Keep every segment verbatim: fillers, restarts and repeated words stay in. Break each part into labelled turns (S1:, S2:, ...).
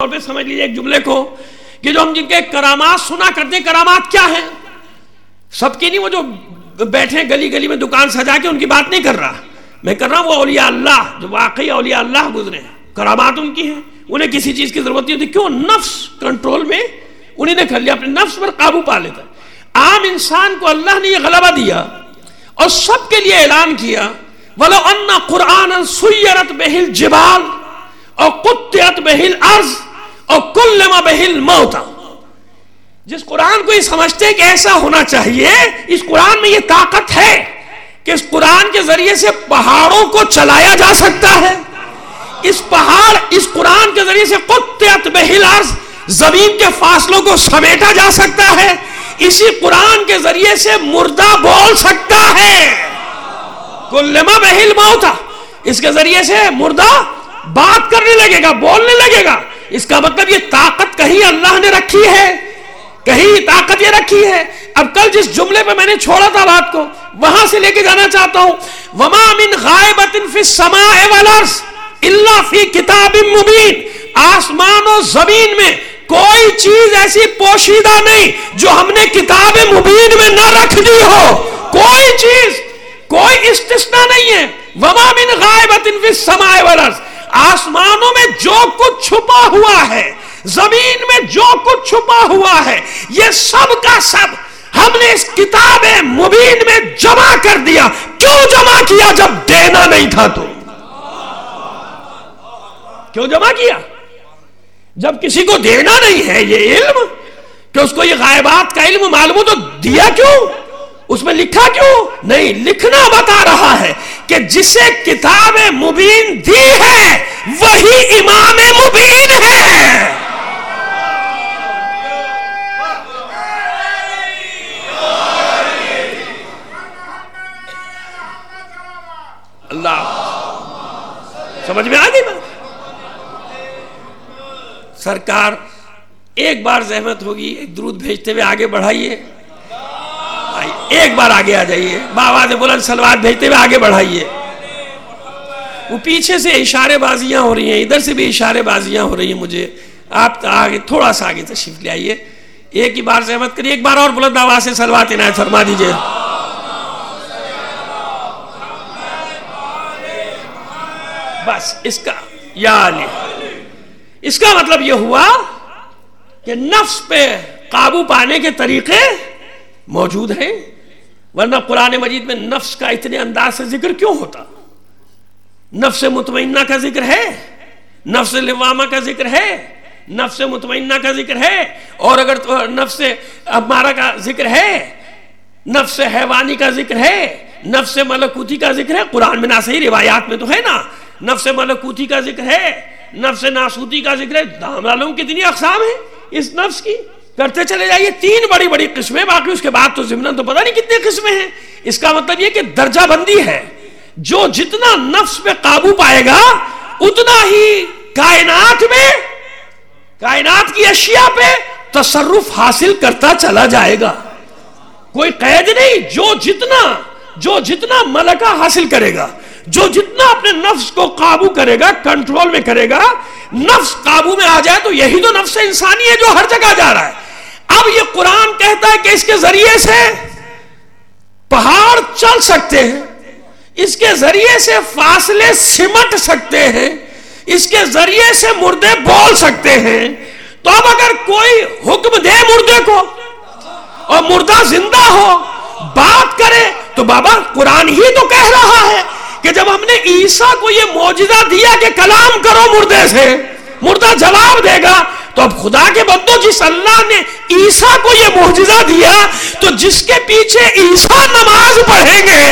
S1: طور پہ سمجھ لیجیے ایک جملے کو کہ جو ہم جن کے کرامات سنا کرتے ہیں، کرامات کیا ہیں؟ سب کی نہیں، وہ جو بیٹھے گلی گلی میں دکان سجا کے ان کی بات نہیں کر رہا، میں کر رہا ہوں وہ اولیاء اللہ جو واقعی اولیاء اللہ گزرے ہیں، کرامات ان کی ہیں، انہیں کسی چیز کی ضرورت نہیں ہوتی. کیوں؟ نفس کنٹرول میں انہیں نے کر لیا، اپنے نفس پر قابو پا لیتا. عام انسان کو اللہ نے یہ غلبہ دیا اور سب کے لیے اعلان کیا وَلَوْ أَنَّ قُرْآنًا سُيِّرَتْ بِهِ الْجِبَالُ اور قُطِّعَتْ بِهِ الْأَرْضُ اور كُلِّمَ بِهِ الْمَوْتَى. جس قرآن کو یہ سمجھتے کہ ایسا ہونا چاہیے، اس قرآن میں یہ طاقت ہے کہ اس قرآن کے ذریعے سے پہاڑوں کو چلایا جا سکتا ہے، اس پہاڑ اس قرآن کے ذریعے سے قُطِّعَتْ بِهِ الْأَرْضُ زمین کے فاصلوں کو سمیٹا جا سکتا ہے، اسی قرآن کے ذریعے سے مردہ بول سکتا ہے. کلما بہل موتا، اس کے ذریعے سے مردہ بات کرنے لگے گا، بولنے لگے گا. اس کا مطلب یہ طاقت کہیں اللہ نے رکھی ہے، کہیں طاقت یہ رکھی ہے. اب کل جس جملے پہ میں نے چھوڑا تھا بات کو وہاں سے لے کے جانا چاہتا ہوں. وما من غائبۃ فی السماء والارض الا فی کتاب مبین. آسمان و زمین میں کوئی چیز ایسی پوشیدہ نہیں جو ہم نے کتاب مبین میں نہ رکھ دی ہو. کوئی چیز، کوئی استثناء نہیں ہے. وما من غائبۃ فی السماء والارض، آسمانوں میں جو کچھ چھپا ہوا ہے، زمین میں جو کچھ چھپا ہوا ہے، یہ سب کا سب ہم نے اس کتاب مبین میں جمع کر دیا. کیوں جمع کیا؟ جب دینا نہیں تھا تو. کیوں جمع کیا؟ جب کسی کو دینا نہیں ہے یہ علم کہ اس کو یہ غائبات کا علم معلوم ہو تو دیا کیوں؟ اس میں لکھا کیوں نہیں؟ لکھنا بتا رہا ہے کہ جسے کتاب مبین دی ہے وہی امام مبین ہے. اللہ سمجھ میں آ گئی بات؟ سرکار ایک بار زحمت ہوگی، ایک درود بھیجتے ہوئے آگے بڑھائیے، ایک بار آگے آ جائیے، بآواز بلند صلوات بھیجتے ہوئے آگے بڑھائیے. وہ پیچھے سے اشارے بازیاں ہو رہی ہیں، ادھر سے بھی اشارے بازیاں ہو رہی ہیں. مجھے آپ آگے تھوڑا سا آگے تشریف لے آئیے، ایک ہی بار زحمت کریے، ایک بار اور بلند آواز سے صلوات عنایت فرما دیجئے. بس اس کا یا علی، اس کا مطلب یہ ہوا کہ نفس پہ قابو پانے کے طریقے موجود ہیں، ورنہ قرآن مجید میں نفس کا اتنے انداز سے ذکر کیوں ہوتا؟ نفس مطمئنہ کا ذکر ہے، نفس لوامہ کا ذکر ہے، نفس مطمئنہ کا ذکر ہے، اور اگر نفس امارہ کا ذکر ہے، نفس حیوانی کا ذکر ہے، نفس ملکوتی کا ذکر ہے. قرآن میں نہ صحیح روایات میں تو ہے نا، نفس ملکوتی کا ذکر ہے، نفس ناسوتی کا ذکر ہے. معلوم کتنی اقسام ہیں اس نفس کی، کرتے چلے جائیے. تین بڑی بڑی قسمیں، باقی اس کے بعد تو ضمن تو پتہ نہیں کتنے قسمیں ہیں. اس کا مطلب یہ کہ درجہ بندی ہے، جو جتنا نفس پہ قابو پائے گا اتنا ہی کائنات میں، کائنات کی اشیاء پہ تصرف حاصل کرتا چلا جائے گا. کوئی قید نہیں. جو جتنا جو جتنا ملکہ حاصل کرے گا، جو جتنا اپنے نفس کو قابو کرے گا، کنٹرول میں کرے گا، نفس قابو میں آ جائے تو یہی تو نفس انسانی ہے جو ہر جگہ جا رہا ہے. اب یہ قرآن کہتا ہے کہ اس کے ذریعے سے پہاڑ چل سکتے ہیں، اس کے ذریعے سے فاصلے سمٹ سکتے ہیں، اس کے ذریعے سے مردے بول سکتے ہیں. تو اب اگر کوئی حکم دے مردے کو اور مردہ زندہ ہو، بات کرے، تو بابا قرآن ہی تو کہہ رہا ہے کہ جب ہم نے عیسیٰ کو یہ معجزہ دیا کہ کلام کرو مردے سے، مردہ جواب دے گا، تو اب خدا کے بندو جس اللہ نے عیسیٰ کو یہ معجزہ دیا، تو جس کے پیچھے عیسیٰ نماز پڑھیں گے،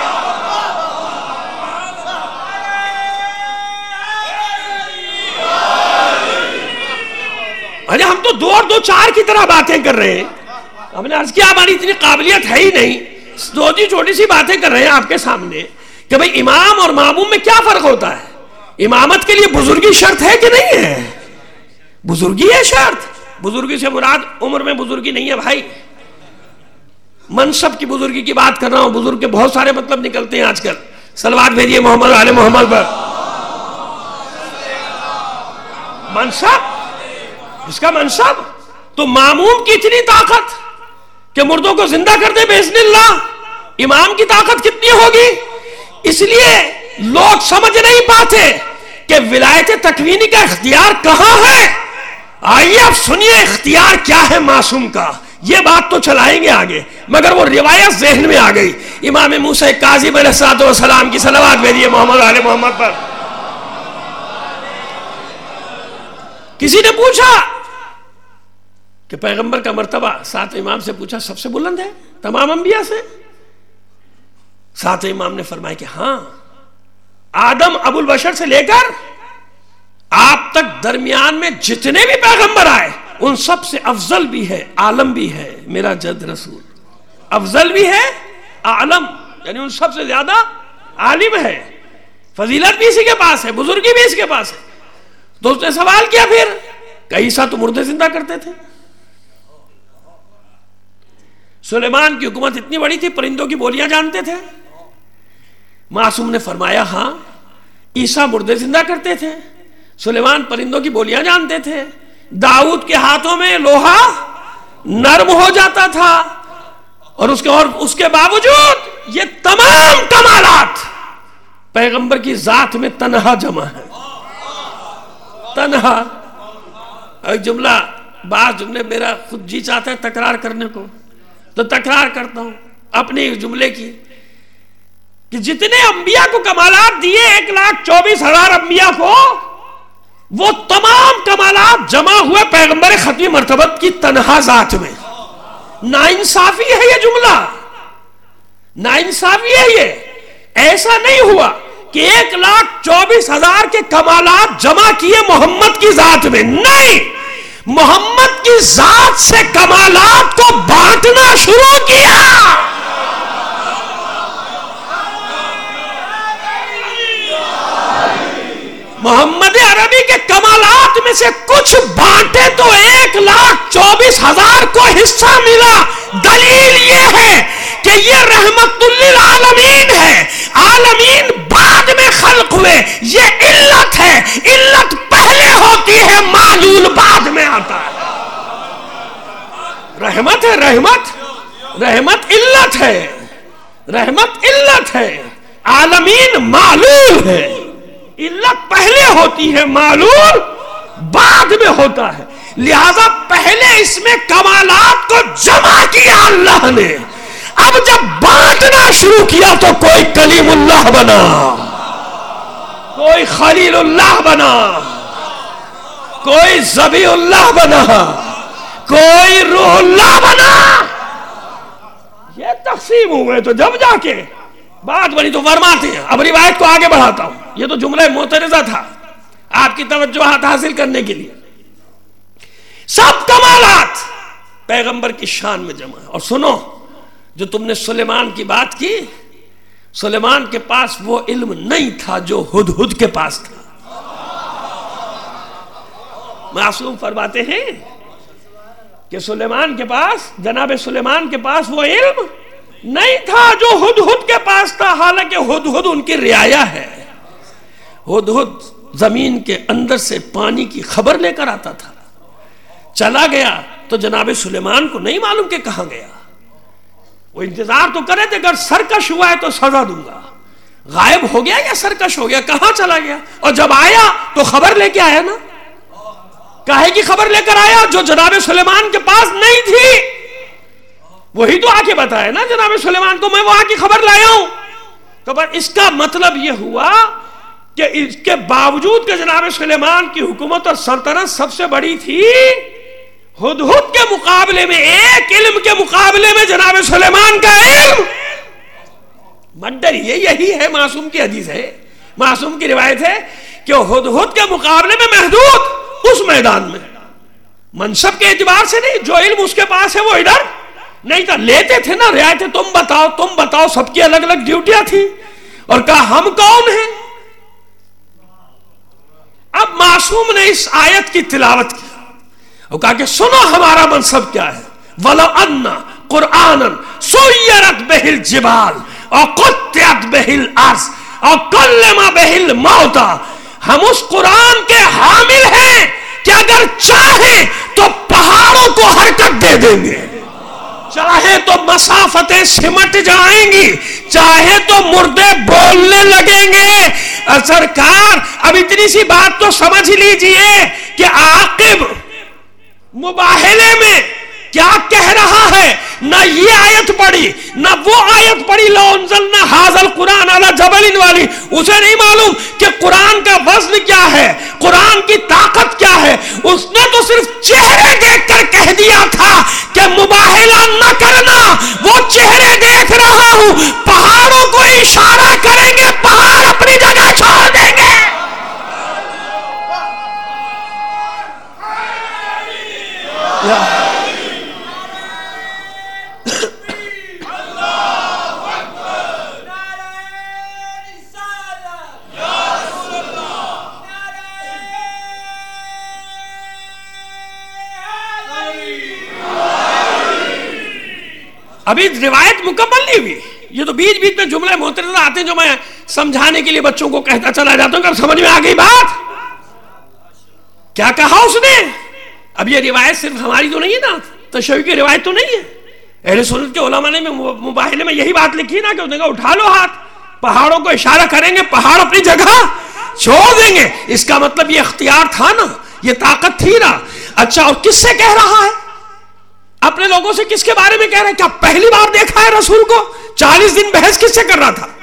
S1: ارے ہم تو دو اور دو چار کی طرح باتیں کر رہے ہیں. ہم نے عرض کیا ہماری اتنی قابلیت ہے ہی نہیں، دو جی چھوٹی سی باتیں کر رہے ہیں آپ کے سامنے کہ بھئی امام اور معموم میں کیا فرق ہوتا ہے. امامت کے لیے بزرگی شرط ہے کہ نہیں ہے؟ بزرگی ہے شرط. بزرگی سے مراد عمر میں بزرگی نہیں ہے بھائی، منصب کی بزرگی کی بات کر رہا ہوں. بزرگ کے بہت سارے مطلب نکلتے ہیں آج کل. صلوات بھیجیے محمد علی محمد پر. منصب اس کا منصب تو ماموم کی اتنی طاقت کہ مردوں کو زندہ کر دے باذن اللہ، امام کی طاقت کتنی ہوگی؟ اس لیے لوگ سمجھ نہیں پاتے کہ ولایت تکوینی کا اختیار کہاں ہے۔ آئیے اب سنیے اختیار کیا ہے معصوم کا، یہ بات تو چلائیں گے آگے، مگر وہ روایت ذہن میں آ گئی۔ امام موسیٰ کاظم علیہ السلام کی صلوات بھیجیے محمد آل محمد پر۔ کسی نے پوچھا کہ پیغمبر کا مرتبہ سات امام سے پوچھا سب سے بلند ہے تمام انبیاء سے؟ سات امام نے فرمایا کہ ہاں، آدم ابو البشر سے لے کر آپ تک درمیان میں جتنے بھی پیغمبر آئے ان سب سے افضل بھی ہے، عالم بھی ہے میرا جد رسول، افضل بھی ہے، عالم یعنی ان سب سے زیادہ عالم ہے، فضیلت بھی اسی کے پاس ہے، بزرگی بھی اسی کے پاس ہے۔ تو اس نے سوال کیا پھر کہ عیسیٰ تو مردے زندہ کرتے تھے، سلیمان کی حکومت اتنی بڑی تھی پرندوں کی بولیاں جانتے تھے؟ معصوم نے فرمایا ہاں، عیسیٰ مردے زندہ کرتے تھے، سلیمان پرندوں کی بولیاں جانتے تھے، داؤد کے ہاتھوں میں لوہا نرم ہو جاتا تھا، اور اس کے اور اس کے باوجود یہ تمام کمالات پیغمبر کی ذات میں تنہا جمع ہے، تنہا۔ ایک جملہ، بعض جملے میرا خود جی چاہتا ہے تکرار کرنے کو تو تکرار کرتا ہوں اپنے جملے کی، کہ جتنے انبیاء کو کمالات دیے ایک لاکھ چوبیس ہزار انبیاء کو، وہ تمام کمالات جمع ہوئے پیغمبر ختمی مرتبت کی تنہا ذات میں۔ ناانصافی ہے یہ جملہ، ناانصافی ہے یہ۔ ایسا نہیں ہوا کہ ایک لاکھ چوبیس ہزار کے کمالات جمع کیے محمد کی ذات میں، نہیں، محمد کی ذات سے کمالات کو بانٹنا شروع کیا۔ محمد عربی کے کمالات میں سے کچھ بانٹے تو ایک لاکھ چوبیس ہزار کو حصہ ملا۔ دلیل یہ ہے کہ یہ رحمت للعالمین ہے، عالمین بعد میں خلق ہوئے، یہ علت ہے، علت پہلے ہوتی ہے، معلول بعد میں آتا ہے۔ رحمت ہے، رحمت رحمت علت ہے، رحمت علت ہے، عالمین معلول ہے، علت پہلے ہوتی ہے، معلول بعد میں ہوتا ہے، لہذا پہلے اس میں کمالات کو جمع کیا اللہ نے، اب جب بانٹنا شروع کیا تو کوئی کلیم اللہ بنا، کوئی خلیل اللہ بنا، کوئی ذبیح اللہ بنا، کوئی روح اللہ بنا۔ یہ تقسیم ہوئے تو جب جا کے بات بنی تو فرماتے ہیں۔ اب روایت کو آگے بڑھاتا ہوں، یہ تو جملہ معترضہ تھا آپ کی توجہ حاصل کرنے کے لیے۔ سب کمالات پیغمبر کی شان میں جمع ہے۔ اور سنو، جو تم نے سلیمان کی بات کی، سلیمان کے پاس وہ علم نہیں تھا جو ہدہد کے پاس تھا۔ معصوم فرماتے ہیں کہ سلیمان کے پاس، جناب سلیمان کے پاس وہ علم نہیں تھا جو ہدہد کے پاس تھا، حالانکہ ہدہد ان کی رعایا ہے۔ ہدہد زمین کے اندر سے پانی کی خبر لے کر آتا تھا، چلا گیا تو جناب سلیمان کو نہیں معلوم کہ کہاں گیا، وہ انتظار تو کرے تھے اگر سرکش ہوا ہے تو سزا دوں گا، غائب ہو گیا یا سرکش ہو گیا، کہاں چلا گیا؟ اور جب آیا تو خبر لے کے آیا نا، کاہے کی خبر لے کر آیا جو جناب سلیمان کے پاس نہیں تھی، وہی تو آ کے بتایا نا جناب سلیمان کو میں وہاں کی خبر لایا ہوں۔ تو بس اس کا مطلب یہ ہوا کہ اس کے باوجود کہ جناب سلیمان کی حکومت اور سلطنت سب سے بڑی تھی، ہدہد کے مقابلے میں، ایک علم کے مقابلے میں جناب سلیمان کا علم مڈر یہ یہی ہے، معصوم کی حدیث ہے، معصوم کی روایت ہے کہ ہدہد کے مقابلے میں محدود اس میدان میں، منصب کے اعتبار سے نہیں، جو علم اس کے پاس ہے وہ ادھر نہیں تھا، لیتے تھے نا رعایتیں، تم بتاؤ تم بتاؤ، سب کی الگ الگ ڈیوٹیاں تھی، اور کہا ہم کون ہیں؟ اب معصوم نے اس آیت کی تلاوت کی اور کہا کہ سنو ہمارا منصب کیا ہے، وَلَوْ أَنَّ قُرْآنًا سُيِّرَتْ بِهِ الْجِبَالُ وَقُطِّعَتْ بِهِ الْأَرْضُ وَكُلِّمَ بِهِ الْمَوْتَى، ہم اس قرآن کے حامل ہیں کہ اگر چاہیں تو پہاڑوں کو حرکت دے دیں گے، چاہے تو مسافتیں سمٹ جائیں گی، چاہے تو مردے بولنے لگیں گے۔ سرکار اب اتنی سی بات تو سمجھ لیجئے کہ عاقب مباہلے میں کیا کہہ رہا ہے، نہ یہ آیت پڑھی نہ وہ آیت پڑھی لو انزلنا ھذا القرآن علی جبل والی، اسے نہیں معلوم کہ قرآن کا وزن کیا ہے، قرآن کی طاقت کیا ہے۔ اس نے تو صرف چہرے دیکھ کر کہہ دیا تھا کہ مباہلہ نہ کرنا، وہ چہرے دیکھ رہا ہوں، پہاڑوں کو اشارہ کریں گے، پہاڑ اپنی جگہ چھوڑ دیں گے۔ ابھی روایت مکمل نہیں ہوئی، یہ تو بیچ بیچ میں جملے معترضہ آتے ہیں جو میں سمجھانے کے لیے بچوں کو کہتا چلا جاتا ہوں کہ اب سمجھ میں آ گئی بات کیا کہا اس نے۔ اب یہ روایت صرف ہماری تو نہیں ہے نا، تشیع کی روایت تو نہیں ہے، اہل سنت کے علماء نے مباہلے میں یہی بات لکھی نا کہ انہوں نے کہا اٹھا لو ہاتھ، پہاڑوں کو اشارہ کریں گے، پہاڑ اپنی جگہ چھوڑ دیں گے۔ اس کا مطلب یہ اختیار تھا نا، یہ طاقت تھی نا۔ اچھا اور کس سے کہہ رہا ہے؟ اپنے لوگوں سے کس کے بارے میں کہہ رہے ہیں؟ کیا پہلی بار دیکھا ہے رسول کو؟ چالیس دن بحث کس سے کر رہا تھا؟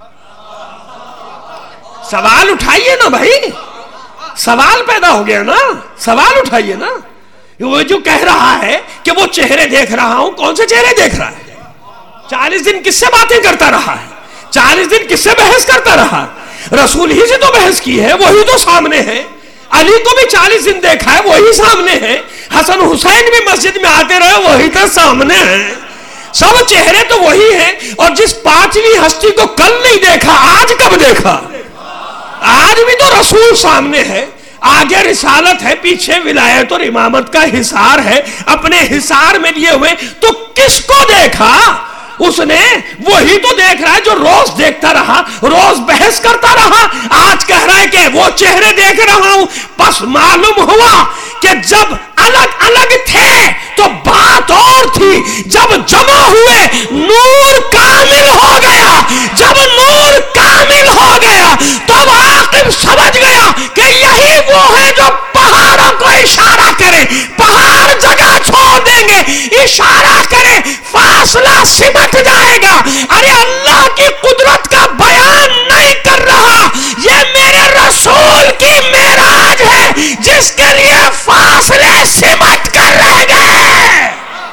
S1: سوال اٹھائیے نا بھائی، سوال پیدا ہو گیا نا، سوال اٹھائیے نا۔ وہ جو کہہ رہا ہے کہ وہ چہرے دیکھ رہا ہوں، کون سے چہرے دیکھ رہا ہے؟ چالیس دن کس سے باتیں کرتا رہا ہے؟ چالیس دن کس سے بحث کرتا رہا؟ رسول ہی سے تو بحث کی ہے، وہی تو سامنے ہے۔ علی کو بھی چالیس دن دیکھا ہے، وہی سامنے ہے۔ حسن حسین بھی مسجد میں آتے رہے، وہی تو سامنے ہے۔ سب چہرے تو وہی ہیں، اور جس پانچویں ہستی کو کل نہیں دیکھا، آج کب دیکھا؟ آج بھی تو رسول سامنے ہے، آگے رسالت ہے، پیچھے ولایت اور امامت کا حصار ہے، اپنے حصار میں لیے ہوئے، تو کس کو دیکھا اس نے؟ وہی تو دیکھ رہا ہے جو روز دیکھتا رہا، روز بحث کرتا رہا۔ آج کہہ رہا ہے کہ وہ چہرے دیکھ رہا ہوں۔ پس معلوم ہوا کہ جب الگ الگ تھے تو بات اور تھی، جب جمع ہوئے نور کامل ہو گیا۔ جب نور کامل ہو گیا تب عاقب سمجھ گیا کہ یہی وہ ہے جو پہاڑوں کو اشارہ کرے، پہاڑ جگہ چھوڑ دیں گے، اشارہ کرے، فاصلہ سمٹ جائے گا۔ ارے اللہ کی قدرت کا بیان نہیں کر رہا، یہ میرے رسول کی معراج ہے جس کے لیے فاصلے سمٹ کر رہ گئے۔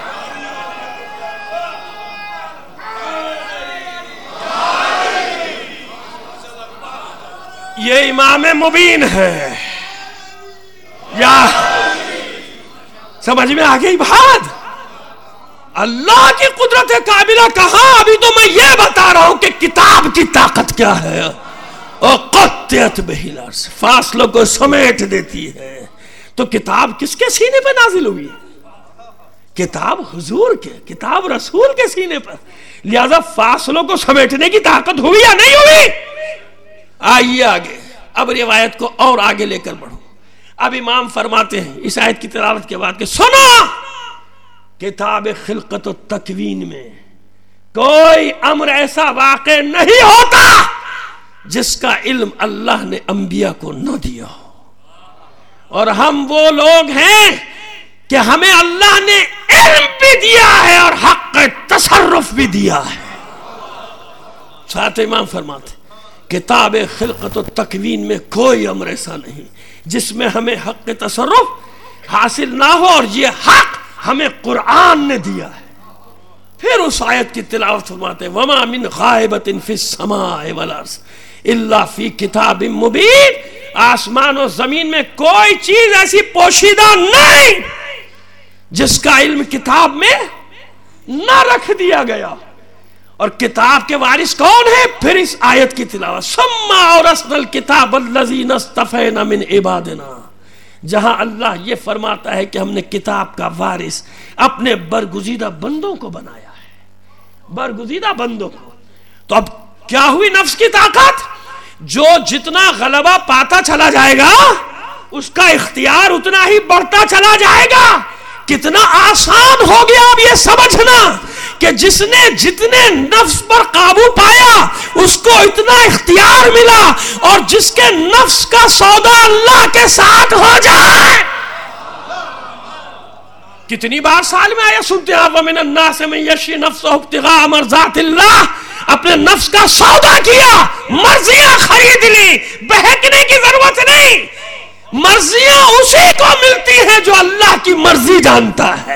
S1: یہ امام مبین ہے، یا سمجھ میں آ گئی بات؟ اللہ کی قدرت کاملہ کہاں؟ ابھی تو میں یہ بتا رہا ہوں کہ کتاب کی طاقت کیا ہے۔ اور قطعت بہ الارض، فاصلوں کو سمیٹ دیتی ہے۔ تو کتاب کس کے سینے پہ نازل ہوئی؟ کتاب حضور کے، کتاب رسول کے سینے پر، لہذا فاصلوں کو سمیٹنے کی طاقت ہوئی یا نہیں ہوئی؟ آئیے آگے، اب روایت کو اور آگے لے کر بڑھو۔ اب امام فرماتے ہیں اس آیت کی تلاوت کے بعد کہ سنو، کتاب خلقت و تکوین میں کوئی امر ایسا واقع نہیں ہوتا جس کا علم اللہ نے انبیاء کو نہ دیا ہو، اور ہم وہ لوگ ہیں کہ ہمیں اللہ نے علم بھی دیا ہے اور حق تصرف بھی دیا ہے۔ ساتھ امام فرماتے کتاب خلقت و تکوین میں کوئی امر ایسا نہیں جس میں ہمیں حق تصرف حاصل نہ ہو، اور یہ حق ہمیں قرآن نے دیا ہے۔ پھر اس آیت کی تلاوت فرماتے ہیں وَمَا مِنْ غَائِبَةٍ فِي السَّمَاءِ وَالْأَرْضِ إِلَّا فِي كِتَابٍ مُبِينٍ، آسمان و زمین میں کوئی چیز ایسی پوشیدہ نہیں جس کا علم کتاب میں نہ رکھ دیا گیا۔ اور کتاب کے وارث کون ہے؟ پھر اس آیت کی تلاوت ثُمَّ أَوْرَثْنَا الْكِتَابَ الَّذِينَ اصْطَفَيْنَا مِنْ عِبَادِنَا، جہاں اللہ یہ فرماتا ہے کہ ہم نے کتاب کا وارث اپنے برگزیدہ بندوں کو بنایا ہے، برگزیدہ بندوں کو۔ تو اب کیا ہوئی نفس کی طاقت؟ جو جتنا غلبہ پاتا چلا جائے گا اس کا اختیار اتنا ہی بڑھتا چلا جائے گا. کتنا آسان ہو گیا اب یہ سمجھنا کہ جس نے جتنے نفس پر قابو پایا اس کو اتنا اختیار ملا، اور جس کے نفس کا سودا اللہ کے ساتھ ہو جائے. کتنی بار سال میں آیا سنتے ہیں آپ، وَمِنَ النَّاسِ مَن يَشْرِي نَفْسَهُ ابْتِغَاءَ مَرْضَاتِ اللَّهِ، اپنے نفس کا سودا کیا، مرضیاں خرید لی، بہکنے کی ضرورت نہیں. مرضیاں اسی کو ملتی ہیں جو اللہ کی مرضی جانتا ہے.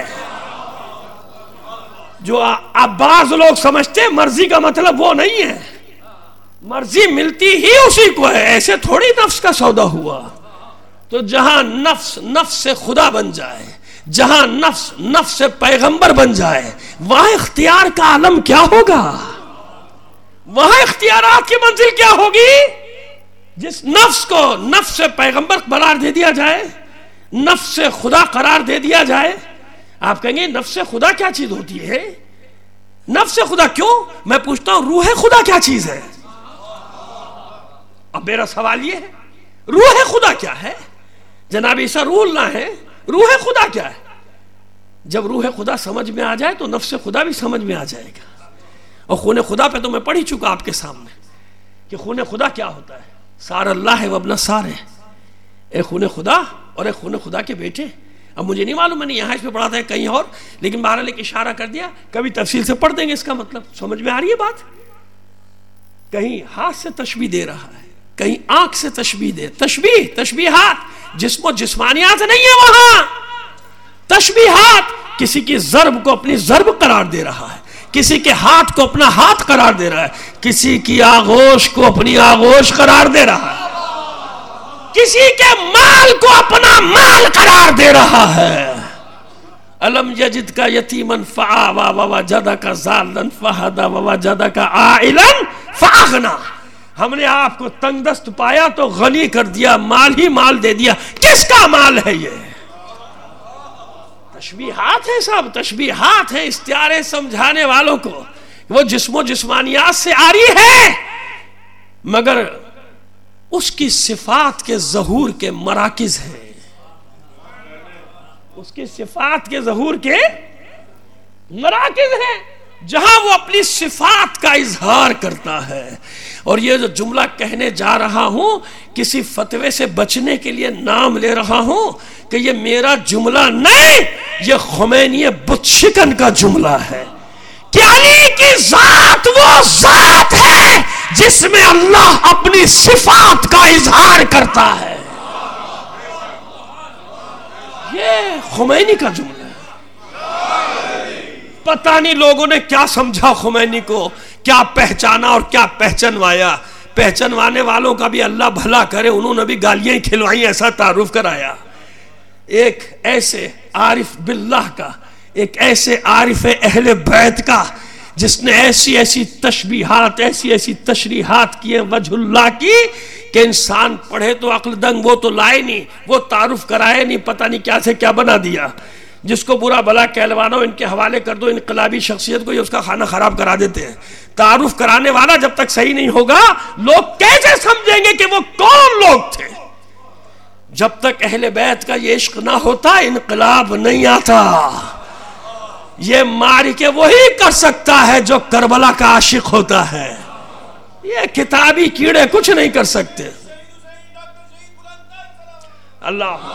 S1: جو اب بعض لوگ سمجھتے ہیں مرضی کا مطلب وہ نہیں ہے، مرضی ملتی ہی اسی کو ہے. ایسے تھوڑی نفس کا سودا ہوا. تو جہاں نفس نفس سے خدا بن جائے، جہاں نفس نفس سے پیغمبر بن جائے، وہاں اختیار کا عالم کیا ہوگا، وہاں اختیارات کی منزل کیا ہوگی. جس نفس کو نفس سے پیغمبر قرار دے دیا جائے، نفس سے خدا قرار دے دیا جائے. آپ کہیں گے نفس خدا کیا چیز ہوتی ہے؟ نفس خدا کیوں؟ میں پوچھتا ہوں روح خدا کیا چیز ہے؟ اب میرا سوال یہ ہے روح خدا کیا ہے؟ جناب عیسیٰ روح اللہ ہے، روح خدا کیا ہے؟ جب روح خدا سمجھ میں آ جائے تو نفس خدا بھی سمجھ میں آ جائے گا. اور خون خدا پہ تو میں پڑھ ہی چکا آپ کے سامنے کہ خون خدا کیا ہوتا ہے. سار اللہ ہے وابن سار ہے، ایک خون خدا اور ایک خون خدا کے بیٹے. اب مجھے نہیں معلوم، میں نے یہاں اس پہ پڑھا تھا کہیں اور، لیکن بہرحال ایک اشارہ کر دیا، کبھی تفصیل سے پڑھ دیں گے. اس کا مطلب سمجھ میں آ رہی ہے بات؟ کہیں ہاتھ سے تشبیہ دے رہا ہے، کہیں آنکھ سے تشبیہ دے. تشبیہ تشبیہات جسم و جسمانیات نہیں ہے وہاں. تشبیہات کسی کی ضرب کو اپنی ضرب قرار دے رہا ہے، کسی کے ہاتھ کو اپنا ہاتھ قرار دے رہا ہے، کسی کی آغوش کو اپنی آغوش قرار دے رہا ہے، کسی کے مال کو اپنا مال قرار دے رہا ہے. الم یجد کا یتیما فآوا ووجدک ضالا فہدی ووجدک عائلا فاغنی. ہم نے آپ کو تنگ دست پایا تو غنی کر دیا، مال ہی مال دے دیا. کس کا مال ہے یہ؟ تشبیہات ہے صاحب، تشبیہات ہے استعارے سمجھانے والوں کو. وہ جسم و جسمانیات سے آ رہی ہے، مگر اس کی صفات کے ظہور کے مراکز ہیں. اس کی صفات کے ظہور کے مراکز ہیں جہاں وہ اپنی صفات کا اظہار کرتا ہے. اور یہ جو جملہ کہنے جا رہا ہوں کسی فتوے سے بچنے کے لیے نام لے رہا ہوں کہ یہ میرا جملہ نہیں، یہ خمینی بت شکن کا جملہ ہے کہ علی کی ذات وہ ذات ہے جس میں اللہ اپنی صفات کا اظہار کرتا ہے. یہ خمینی کا جملہ ہے. پتہ نہیں لوگوں نے کیا سمجھا خمینی کو، کیا پہچانا اور کیا پہچنوایا. پہچنوانے والوں کا بھی اللہ بھلا کرے، انہوں نے بھی گالیاں کھلوائی، ایسا تعارف کرایا. ایک ایسے عارف باللہ کا، ایک ایسے عارف اہل بیت کا جس نے ایسی ایسی تشبیہات، ایسی ایسی تشریحات کی ہیں وجہ اللہ کی کہ انسان پڑھے تو عقل دنگ. وہ تو لائے نہیں، وہ تعارف کرائے نہیں، پتہ نہیں کیا سے کیا بنا دیا. جس کو برا بلا کہلوانا ہو ان کے حوالے کر دو، انقلابی شخصیت کو یہ اس کا کھانا خراب کرا دیتے ہیں. تعارف کرانے والا جب تک صحیح نہیں ہوگا لوگ کیسے سمجھیں گے کہ وہ کون لوگ تھے؟ جب تک اہل بیت کا یہ عشق نہ ہوتا انقلاب نہیں آتا. یہ معرکے وہی کر سکتا ہے جو کربلا کا عاشق ہوتا ہے. یہ کتابی کیڑے کچھ نہیں کر سکتے. اللہ.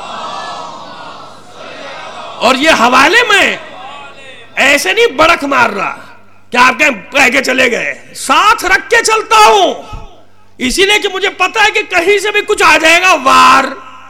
S1: اور یہ حوالے میں ایسے نہیں بڑک مار رہا کہ آپ کہہ کے چلے گئے، ساتھ رکھ کے چلتا ہوں اسی لیے کہ مجھے پتا ہے کہ کہیں سے بھی کچھ آ جائے گا وار،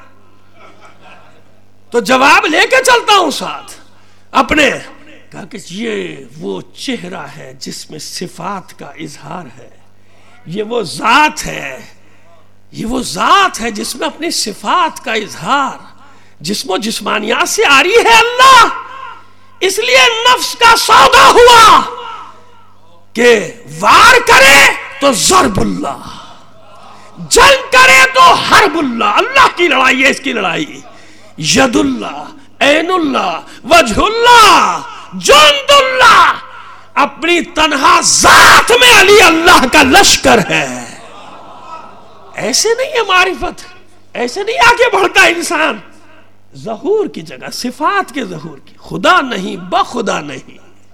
S1: تو جواب لے کے چلتا ہوں ساتھ اپنے. کہا کہ یہ وہ چہرہ ہے جس میں صفات کا اظہار ہے، یہ وہ ذات ہے، یہ وہ ذات ہے جس میں اپنی صفات کا اظہار جسم و جسمانیات سے آ رہی ہے اللہ. اس لیے نفس کا سودا ہوا کہ وار کرے تو ضرب اللہ، جنگ کرے تو حرب اللہ. اللہ کی لڑائی ہے، اس کی لڑائی. ید اللہ، عین اللہ، وجہ اللہ، جند اللہ. اپنی تنہا ذات میں علی اللہ کا لشکر ہے. ایسے نہیں ہے معرفت، ایسے نہیں آگے بڑھتا انسان. ظہور کی جگہ صفات کے ظہور کی. خدا نہیں بخدا نہیں,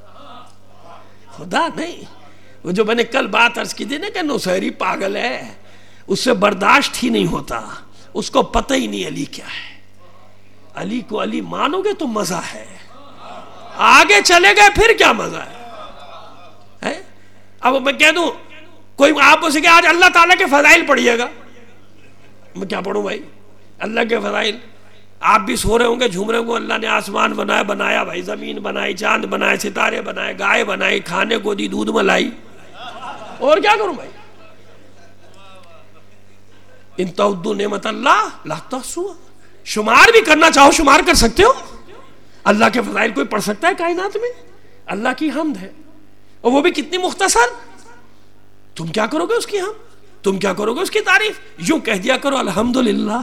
S1: خدا نہیں. وہ جو میں نے کل بات عرض کی تھی نا کہ نصیری پاگل ہے, اس سے برداشت ہی نہیں ہوتا, اس کو پتہ ہی نہیں علی کیا ہے. علی کو علی مانو گے تو مزہ ہے, آگے چلے گئے پھر کیا مزہ ہے. اب میں کہہ دوں کوئی آپ اسے کہ آج اللہ تعالیٰ کے فضائل پڑھیے گا, میں کیا پڑھوں بھائی اللہ کے فضائل؟ آپ بھی سو رہے ہوں گے, جھوم رہے ہوں گے, اللہ نے آسمان بنایا بنایا بھائی, زمین بنائی, چاند بنائے, ستارے بنائے, گائے بنائی, کھانے کو دی, دودھ ملائی, اور کیا کروں بھائی؟ ان تعدوا نعمت اللہ لا تحصوها, شمار بھی کرنا چاہو شمار کر سکتے ہو؟ اللہ کے فضائل کوئی پڑھ سکتا ہے کائنات میں؟ اللہ کی حمد ہے, اور وہ بھی کتنی مختصر. تم کیا کرو گے اس کی حمد, تم کیا کرو گے اس کی تعریف؟ یوں کہہ دیا کرو الحمدللہ.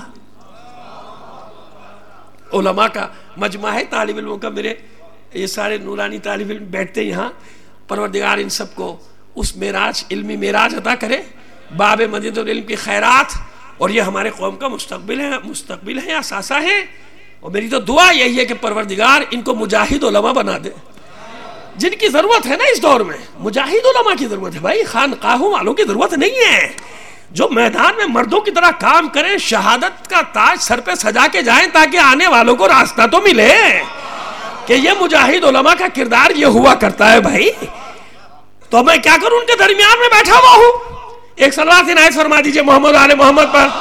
S1: علماء کا مجمع ہے, طالب علموں کا, میرے یہ سارے نورانی طالب علم بیٹھتے یہاں. پروردگار ان سب کو اس معراج, علمی معراج عطا کرے, باب مدینہ العلم کی خیرات, اور یہ ہمارے قوم کا مستقبل ہے, مستقبل ہے, اثاثہ ہے. اور میری تو دعا یہی ہے کہ پروردگار ان کو مجاہد علماء بنا دے, جن کی ضرورت ہے نا اس دور میں. مجاہد علماء کی ضرورت ہے بھائی, خانقاہوں والوں کی ضرورت نہیں ہے, جو میدان میں مردوں کی طرح کام کریں, شہادت کا تاج سر پہ سجا کے جائیں, تاکہ آنے والوں کو راستہ تو ملے کہ یہ مجاہد علماء کا کردار یہ ہوا کرتا ہے بھائی. تو میں کیا کروں ان کے درمیان میں بیٹھا ہوا ہوں؟ ایک صلوات عنایت فرما دیجئے محمد آل محمد پر.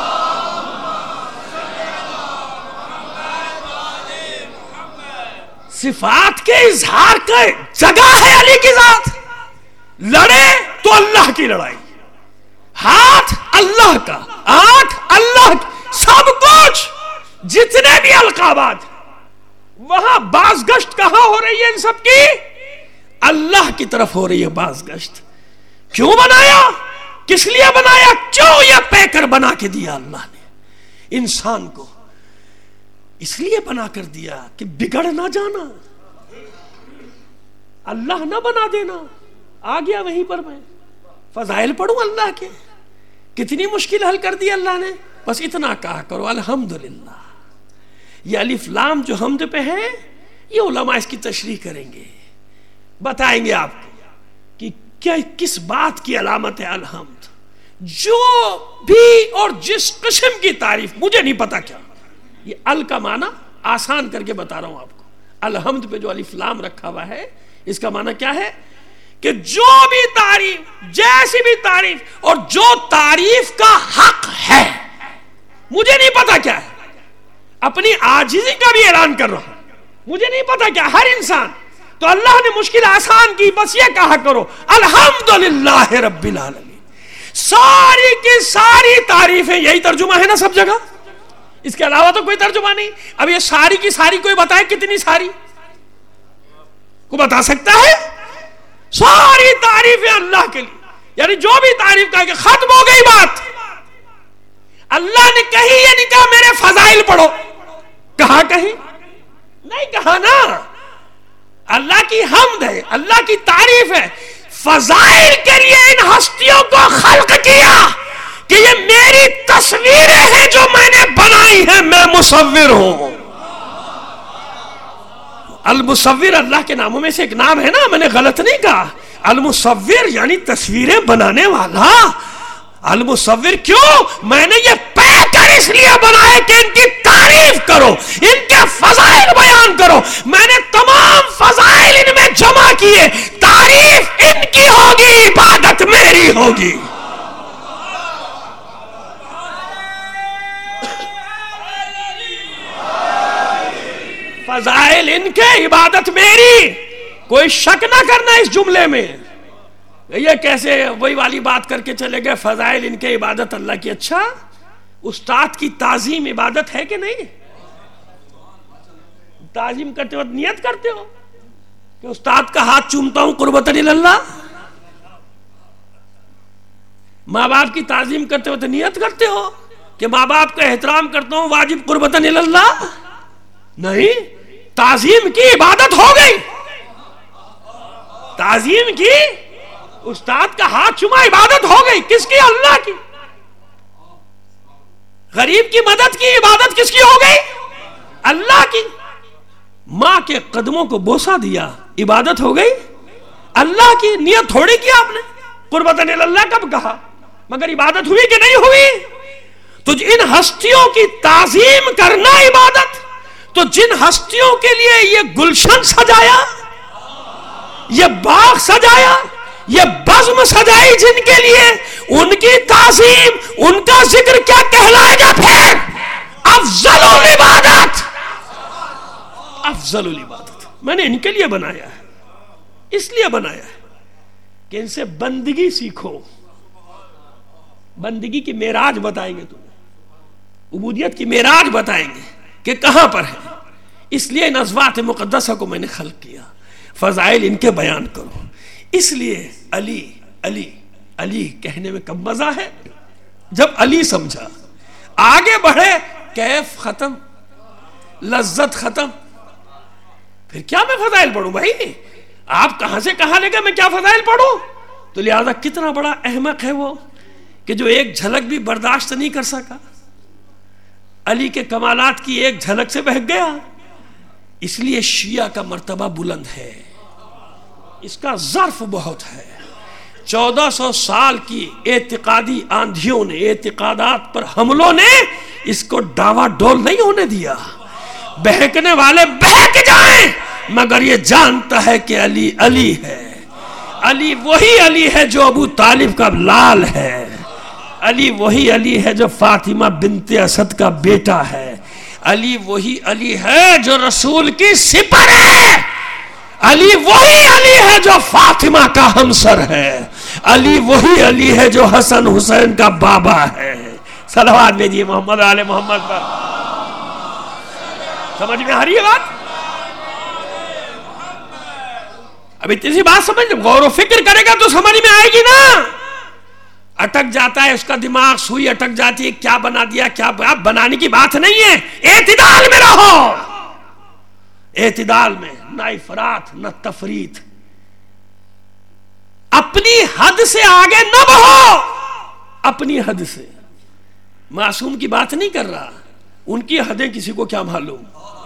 S1: صفات کے اظہار کا جگہ ہے علی کی ذات. لڑے تو اللہ کی لڑائی, ہاتھ اللہ کا, آنکھ اللہ کی, سب کچھ جتنے بھی القابات, وہاں باز گشت کہاں ہو رہی ہے ان سب کی؟ اللہ کی طرف ہو رہی ہے باز گشت. کیوں بنایا, کس لیے بنایا, کیوں یہ پیکر بنا کے دیا اللہ نے انسان کو؟ اس لیے بنا کر دیا کہ بگڑ نہ جانا, اللہ نہ بنا دینا. آ گیا وہیں پر میں فضائل پڑھوں اللہ کے, کتنی مشکل حل کر دی اللہ نے. بس اتنا کہا کرو الحمدللہ. یہ الف لام جو حمد پہ ہے, یہ علماء اس کی تشریح کریں گے, بتائیں گے آپ کو کہ کیا کس بات کی علامت ہے الحمد. جو بھی اور جس قسم کی تعریف, مجھے نہیں پتا کیا, یہ ال کا معنی آسان کر کے بتا رہا ہوں آپ کو. الحمد پہ جو الف لام رکھا ہوا ہے, اس کا معنی کیا ہے کہ جو بھی تعریف, جیسی بھی تعریف, اور جو تعریف کا حق ہے, مجھے نہیں پتا کیا ہے, اپنی عاجزی کا بھی اعلان کر رہا ہوں, مجھے نہیں پتا کیا, ہر انسان. تو اللہ نے مشکل آسان کی, بس یہ کہا کرو الحمدللہ رب العالمین. ساری کی ساری تعریفیں, یہی ترجمہ ہے نا سب جگہ, اس کے علاوہ تو کوئی ترجمہ نہیں. اب یہ ساری کی ساری کوئی بتائے کتنی ساری, کو بتا سکتا ہے؟ ساری تعریفیں اللہ کے لیے, یعنی جو بھی تعریف کہا کہ ختم ہو گئی بات. اللہ نے کہیں یہ نہیں کہا میرے فضائل پڑھو, کہا کہیں نہیں کہا نا. اللہ کی حمد ہے, اللہ کی تعریف ہے. فضائل کے لیے ان ہستیوں کو خلق کیا کہ یہ میری تصویریں ہیں جو میں نے بنائی ہیں, میں مصور ہوں. المصور اللہ کے ناموں میں سے ایک نام ہے نا, میں نے غلط نہیں کہا. المصور یعنی تصویریں بنانے والا. المصور کیوں؟ میں نے یہ پیکر اس لیے بنائے کہ ان کی تعریف کرو, ان کے فضائل بیان کرو. میں نے تمام فضائل ان میں جمع کیے, تعریف ان کی ہوگی, عبادت میری ہوگی. فضائل ان کے, عبادت میری. کوئی شک نہ کرنا اس جملے میں. یہ کیسے وہی والی بات کر کے چلے گئے, فضائل ان کے, عبادت اللہ کی. اچھا, استاد کی تعظیم عبادت ہے کہ نہیں؟ تعظیم کرتے وقت نیت کرتے ہو کہ استاد کا ہاتھ چومتا ہوں قربتاً اللہ. ماں باپ کی تعظیم کرتے وقت نیت کرتے ہو کہ ماں باپ کا احترام کرتا ہوں واجب قربتاً اللہ. نہیں, تعظیم کی عبادت ہو گئی. تعظیم کی, استاد کا ہاتھ چوما, عبادت ہو گئی. کس کی؟ اللہ کی. غریب کی مدد کی عبادت کس کی ہو گئی؟ اللہ کی. ماں کے قدموں کو بوسہ دیا، عبادت ہو گئی اللہ کی. نیت تھوڑی کی آپ نے، قربتاً اللہ کب کہا، مگر عبادت ہوئی کہ نہیں ہوئی؟ تو ان ہستیوں کی تعظیم کرنا عبادت. تو جن ہستیوں کے لیے یہ گلشن سجایا، یہ باغ سجایا، یہ بزم سجائی جن کے لیے، ان کی تعظیم، ان کا ذکر کیا کہلائے گا؟ پھر افضل العبادت. افضل العبادت میں نے ان کے لیے بنایا ہے، اس لیے بنایا ہے کہ ان سے بندگی سیکھو. بندگی کی معراج بتائیں گے تمہیں، عبودیت کی معراج بتائیں گے کہ کہاں پر ہے. اس لیے ان ازوات مقدسہ کو میں نے خلق کیا، فضائل ان کے بیان کرو. اس لیے علی علی علی کہنے میں کب مزہ ہے؟ جب علی سمجھا. آگے بڑھے، کیف ختم، لذت ختم. پھر کیا میں فضائل پڑھوں بھائی؟ آپ کہاں سے کہاں لے گئے میں کیا فضائل پڑھوں؟ تو لہذا کتنا بڑا احمق ہے وہ کہ جو ایک جھلک بھی برداشت نہیں کر سکا. علی کے کمالات کی ایک جھلک سے بہک گیا. اس لیے شیعہ کا مرتبہ بلند ہے، اس کا ظرف بہت ہے. چودہ سو سال کی اعتقادی آندھیوں نے، اعتقادات پر حملوں نے اس کو ڈاوا ڈول نہیں ہونے دیا. بہکنے والے بہک جائیں، مگر یہ جانتا ہے کہ علی علی ہے. علی وہی علی ہے جو ابو طالب کا لال ہے. علی وہی علی ہے جو فاطمہ بنت اسد کا بیٹا ہے. علی وہی علی ہے جو رسول کی سپر ہے. علی وہی علی ہے جو فاطمہ کا ہمسر ہے. علی وہی علی ہے جو حسن حسین کا بابا ہے. صلوات بھیجیے محمد آل محمد پر. سمجھ میں آ رہی ہے بات؟ اب اتنی سی بات سمجھ، غور و فکر کرے گا تو سمجھ میں آئے گی نا. اٹک جاتا ہے اس کا دماغ، سوئی اٹک جاتی ہے، کیا بنا دیا کیا بنانے کی بات نہیں ہے. اعتدال میں رہو، اعتدال میں، نہ افراط نہ تفریط. اپنی حد سے آگے نہ بڑھو، اپنی حد سے. معصوم کی بات نہیں کر رہا، ان کی حدیں کسی کو کیا معلوم،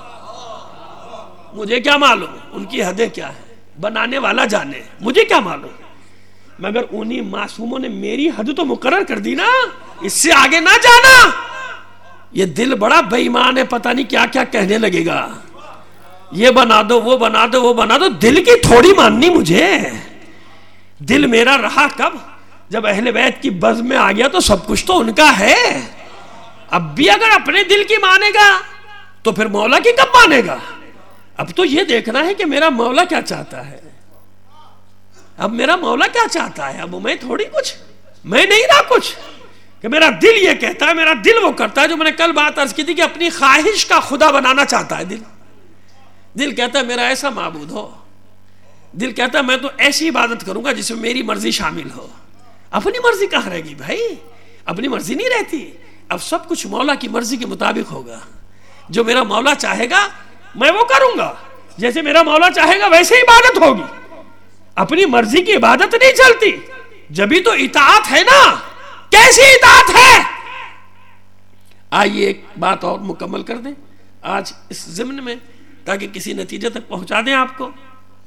S1: مجھے کیا معلوم ان کی حدیں کیا ہیں، بنانے والا جانے، مجھے کیا معلوم. مگر انہی معصوموں نے میری حد تو مقرر کر دی نا، اس سے آگے نہ جانا. یہ دل بڑا بے ایمان ہے، پتہ نہیں کیا کیا کہنے لگے گا. یہ بنا دو، وہ بنا دو، وہ بنا دو. دل کی تھوڑی ماننی مجھے. دل میرا رہا کب؟ جب اہل بیت کی بزم میں آ گیا تو سب کچھ تو ان کا ہے. اب بھی اگر اپنے دل کی مانے گا تو پھر مولا کی کب مانے گا؟ اب تو یہ دیکھنا ہے کہ میرا مولا کیا چاہتا ہے. اب میرا مولا کیا چاہتا ہے؟ اب میں تھوڑی کچھ، میں نہیں رہا کچھ کہ میرا دل یہ کہتا ہے، میرا دل وہ کرتا ہے. جو میں نے کل بات عرض کی تھی کہ اپنی خواہش کا خدا بنانا چاہتا ہے دل. دل کہتا ہے میرا ایسا معبود ہو. دل کہتا ہے میں تو ایسی عبادت کروں گا جس میں میری مرضی شامل ہو. اپنی مرضی کہاں رہے گی بھائی؟ اپنی مرضی نہیں رہتی. اب سب کچھ مولا کی مرضی کے مطابق ہوگا. جو میرا مولا چاہے گا میں وہ کروں گا، جیسے میرا مولا چاہے گا ویسے عبادت ہوگی. اپنی مرضی کی عبادت نہیں چلتی. جبھی تو اطاعت ہے نا. کیسی اطاعت ہے؟ آئیے ایک بات اور مکمل کر دیں آج اس ضمن میں، تاکہ کسی نتیجے تک پہنچا دیں آپ کو.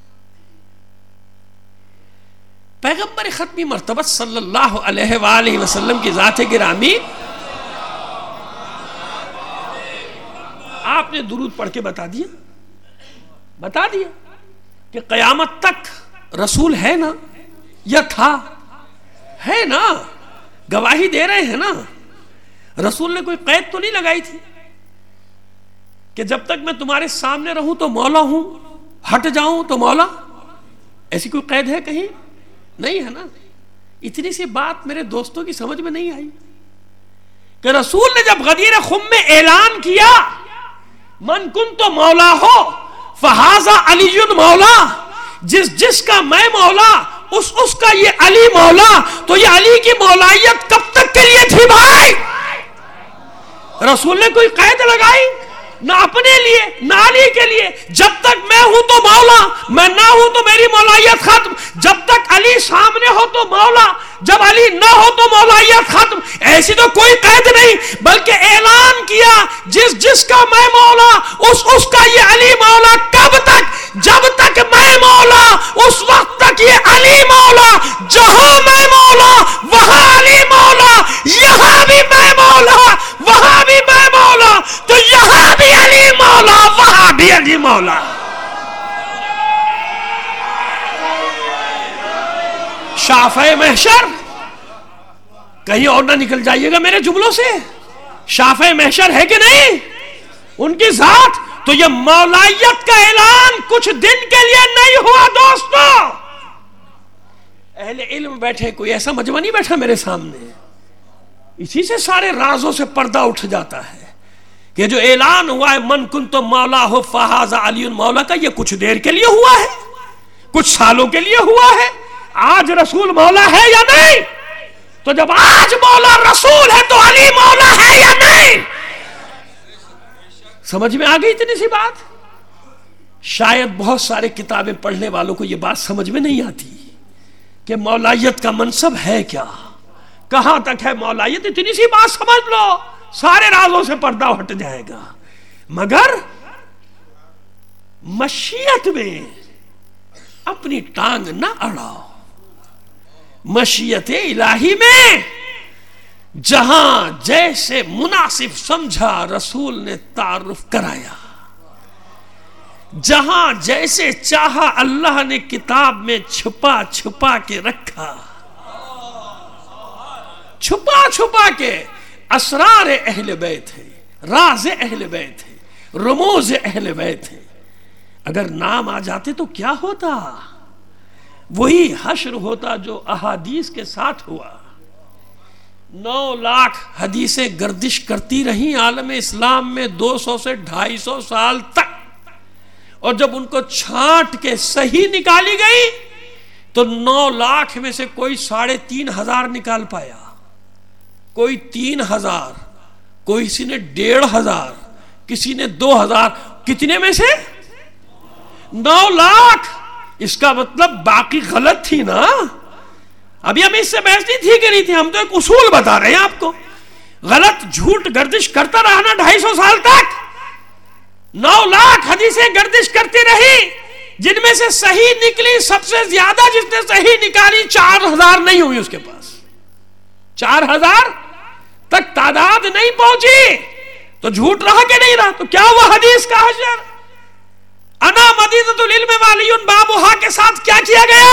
S1: پیغمبر ختمی مرتبہ صلی اللہ علیہ وآلہ وسلم کی ذات گرامی، آپ نے درود پڑھ کے بتا دیا بتا دیا کہ قیامت تک رسول ہے نا، یا تھا، ہے نا، گواہی دے رہے ہیں نا. رسول نے کوئی قید تو نہیں لگائی تھی کہ جب تک میں تمہارے سامنے رہوں تو مولا ہوں، ہٹ جاؤں تو مولا. ایسی کوئی قید ہے کہیں؟ نہیں ہے نا. اتنی سی بات میرے دوستوں کی سمجھ میں نہیں آئی کہ رسول نے جب غدیر خم میں اعلان کیا من کنت مولا ہو فہذا علی مولا، جس جس کا میں مولا اس اس کا یہ علی مولا، تو یہ علی کی مولائیت کب تک کے لیے تھی بھائی؟ رسول نے کوئی قید لگائی؟ نہ اپنے لیے نہ علی کے لیے. جب تک میں ہوں تو مولا, میں نہ ہوں تو میری مولائیت ختم. جب تک علی سامنے ہو تو مولا, جب علی نہ ہو تو مولائیت ختم. ایسی تو کوئی قید نہیں, بلکہ اعلان کیا جس جس کا میں مولا اس اس کا یہ علی مولا. کب تک؟ جب تک میں مولا اس وقت تک یہ علی مولا. جہاں میں مولا وہاں علی مولا, یہاں بھی میں مولا وہاں بھی میں مولا, تو یہاں بھی علی مولا وہاں بھی علی مولا. شافع محشر, کہیں اور نہ نکل جائیے گا میرے جملوں سے, شافع محشر ہے کہ نہیں ان کی ذات. تو یہ مولائیت کا اعلان کچھ دن کے لیے نہیں ہوا دوستو. اہل علم بیٹھے, کوئی ایسا مجمع نہیں بیٹھا میرے سامنے, اسی سے سارے رازوں سے پردہ اٹھ جاتا ہے کہ جو اعلان ہوا ہے من کنت مولا ہو فہذا علی مولا کا, یہ کچھ دیر کے لیے ہوا ہے, کچھ سالوں کے لیے ہوا ہے. آج رسول مولا ہے یا نہیں؟ تو جب آج مولا رسول ہے تو علی مولا ہے یا نہیں؟ سمجھ میں آ گئی اتنی سی بات؟ شاید بہت سارے کتابیں پڑھنے والوں کو یہ بات سمجھ میں نہیں آتی کہ مولائیت کا منصب ہے کیا, کہاں تک ہے مولائیت. اتنی سی بات سمجھ لو, سارے رازوں سے پردہ ہٹ جائے گا. مگر مشیت میں اپنی ٹانگ نہ اڑاؤ. مشیت الہی میں جہاں جیسے مناسب سمجھا رسول نے تعارف کرایا, جہاں جیسے چاہا اللہ نے کتاب میں چھپا چھپا کے رکھا, چھپا چھپا کے اسرار اہل بیت ہے, راز اہل بیت ہے, رموز اہل بیت ہے. اگر نام آ جاتے تو کیا ہوتا؟ وہی حشر ہوتا جو احادیث کے ساتھ ہوا. نو لاکھ حدیثیں گردش کرتی رہیں عالم اسلام میں دو سو سے ڈھائی سو سال تک, اور جب ان کو چھانٹ کے صحیح نکالی گئی تو نو لاکھ میں سے کوئی ساڑھے تین ہزار نکال پایا, کوئی تین ہزار, کوئی کسی نے ڈیڑھ ہزار, کسی نے دو ہزار. کتنے میں سے؟ نو لاکھ. اس کا مطلب باقی غلط تھی نا. ابھی ہم اس سے بحث نہیں تھی کہ نہیں تھی, ہم تو ایک اصول بتا رہے ہیں آپ کو. غلط جھوٹ گردش کرتا رہا نا ڈھائی سو سال تک. نو لاکھ حدیثیں گردش کرتی رہی, جن میں سے صحیح نکلی سب سے زیادہ جس نے صحیح نکالی چار ہزار نہیں ہوئی اس کے پاس. چار ہزار تک تعداد نہیں پہنچی تو جھوٹ رہا کہ نہیں رہا؟ تو کیا ہوا حدیث کا حشر؟ انا مدینۃ العلم والی بابھا کے ساتھ کیا کیا گیا؟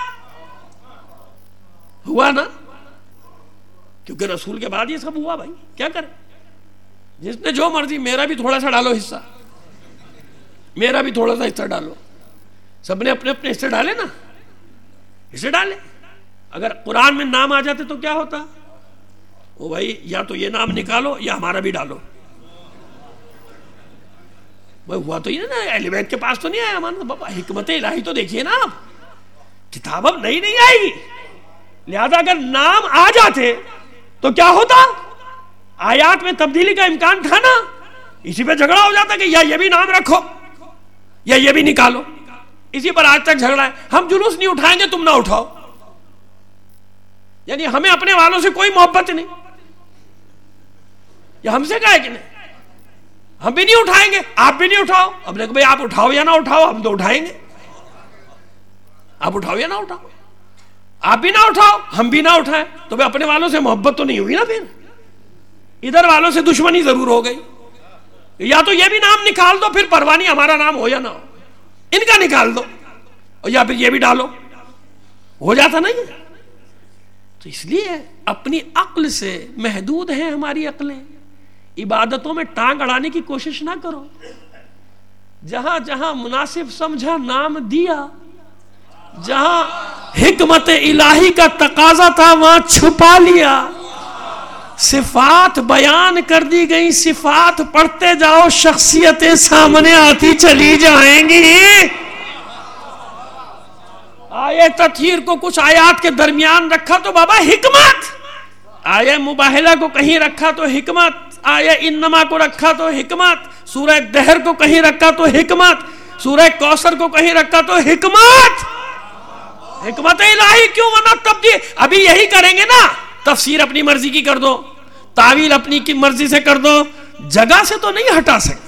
S1: ہوا نا, کیونکہ رسول کے بعد یہ سب ہوا. بھائی کیا کریں, جس نے جو مرضی, میرا بھی تھوڑا سا ڈالو حصہ, میرا بھی تھوڑا سا حصہ ڈالو. سب نے اپنے اپنے حصے ڈالے نا, حصے ڈالے. اگر قرآن میں نام آ جاتے تو کیا ہوتا؟ وہ بھائی یا تو یہ نام نکالو یا ہمارا بھی ڈالو. بھائی ہوا تو یہ نا, اہل بیت کے پاس تو نہیں آیا ہمارا. بابا حکمت الہی تو دیکھیے نا آپ, کتاب اب نئی نہیں آئے گی. لہذا اگر نام آ جاتے تو کیا ہوتا؟ آیات میں تبدیلی کا امکان تھا نا. اسی پہ جھگڑا ہو جاتا کہ یا یہ بھی نام رکھو یا یہ بھی نکالو. اسی پر آج تک جھگڑا ہے. ہم جلوس نہیں اٹھائیں گے, تم نہ اٹھاؤ. یعنی ہمیں اپنے والوں سے کوئی محبت نہیں. یا ہم سے کہا ہے کہ نہیں, ہم بھی نہیں اٹھائیں گے, آپ بھی نہیں اٹھاؤ. اب نے کہا بھائی آپ اٹھاؤ یا نہ اٹھاؤ, ہم تو اٹھائیں گے. آپ اٹھاؤ یا نہ اٹھاؤ, آپ بھی نہ اٹھاؤ ہم بھی نہ اٹھائیں. تو بھائی اپنے والوں سے محبت تو نہیں ہوئی نا. پھر ادھر والوں سے دشمنی ضرور ہو گئی. یا تو یہ بھی نام نکال دو, پھر پروانی ہمارا نام ہو یا نہ ہو, ان کا نکال دو, اور یا پھر یہ بھی ڈالو, ہو جاتا نہیں. تو اس لیے اپنی عقل سے محدود ہیں ہماری عقلیں. عبادتوں میں ٹانگ اڑانے کی کوشش نہ کرو. جہاں جہاں مناسب سمجھا نام دیا, جہاں حکمت الہی کا تقاضا تھا وہاں چھپا لیا. صفات بیان کر دی گئی, صفات پڑھتے جاؤ, شخصیتیں سامنے آتی چلی جائیں گی. آیے تطہیر کو کچھ آیات کے درمیان رکھا تو بابا حکمت, آیے مباہلہ کو کہیں رکھا تو حکمت, آیا انما کو رکھا تو حکمت، سورہ دہر کو کہیں رکھا تو حکمت، سورہ کوثر کو کہیں رکھا تو حکمت، حکمت الہی کیوں ورنہ تبدیل. ابھی یہی کریں گے نا، تفسیر اپنی مرضی کی کر دو، تعویل اپنی کی مرضی سے کر دو، جگہ سے تو نہیں ہٹا سکتے،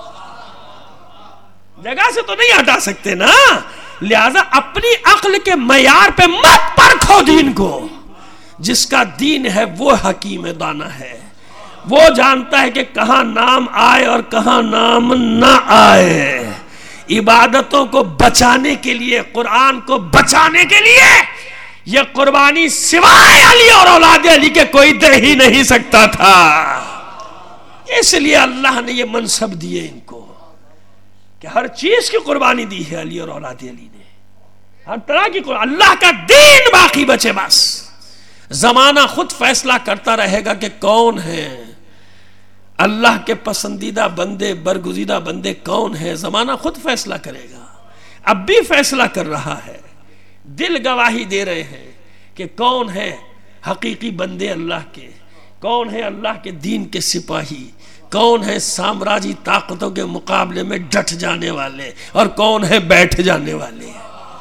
S1: جگہ سے تو نہیں ہٹا سکتے نا. لہذا اپنی عقل کے معیار پہ مت پرکھو دین کو. جس کا دین ہے وہ حکیم دانا ہے، وہ جانتا ہے کہ کہاں نام آئے اور کہاں نام نہ آئے. عبادتوں کو بچانے کے لیے، قرآن کو بچانے کے لیے یہ قربانی سوائے علی اور اولاد علی کے کوئی دے ہی نہیں سکتا تھا. اس لیے اللہ نے یہ منصب دیے ان کو کہ ہر چیز کی قربانی دی ہے علی اور اولاد علی نے، ہر طرح کی قربانی. اللہ کا دین باقی بچے، بس زمانہ خود فیصلہ کرتا رہے گا کہ کون ہے اللہ کے پسندیدہ بندے، برگزیدہ بندے کون ہیں. زمانہ خود فیصلہ کرے گا، اب بھی فیصلہ کر رہا ہے. دل گواہی دے رہے ہیں کہ کون ہے حقیقی بندے اللہ کے، کون ہے اللہ کے دین کے سپاہی، کون ہے سامراجی طاقتوں کے مقابلے میں ڈٹ جانے والے اور کون ہے بیٹھ جانے والے.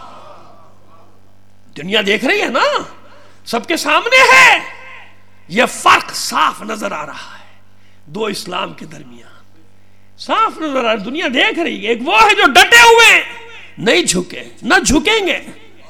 S1: دنیا دیکھ رہی ہے نا، سب کے سامنے ہے. یہ فرق صاف نظر آ رہا ہے دو اسلام کے درمیان، صاف نظر آ رہا ہے. دنیا دیکھ رہی ہے، ایک وہ ہے جو ڈٹے ہوئے نہیں جھکے، نہ جھکیں گے،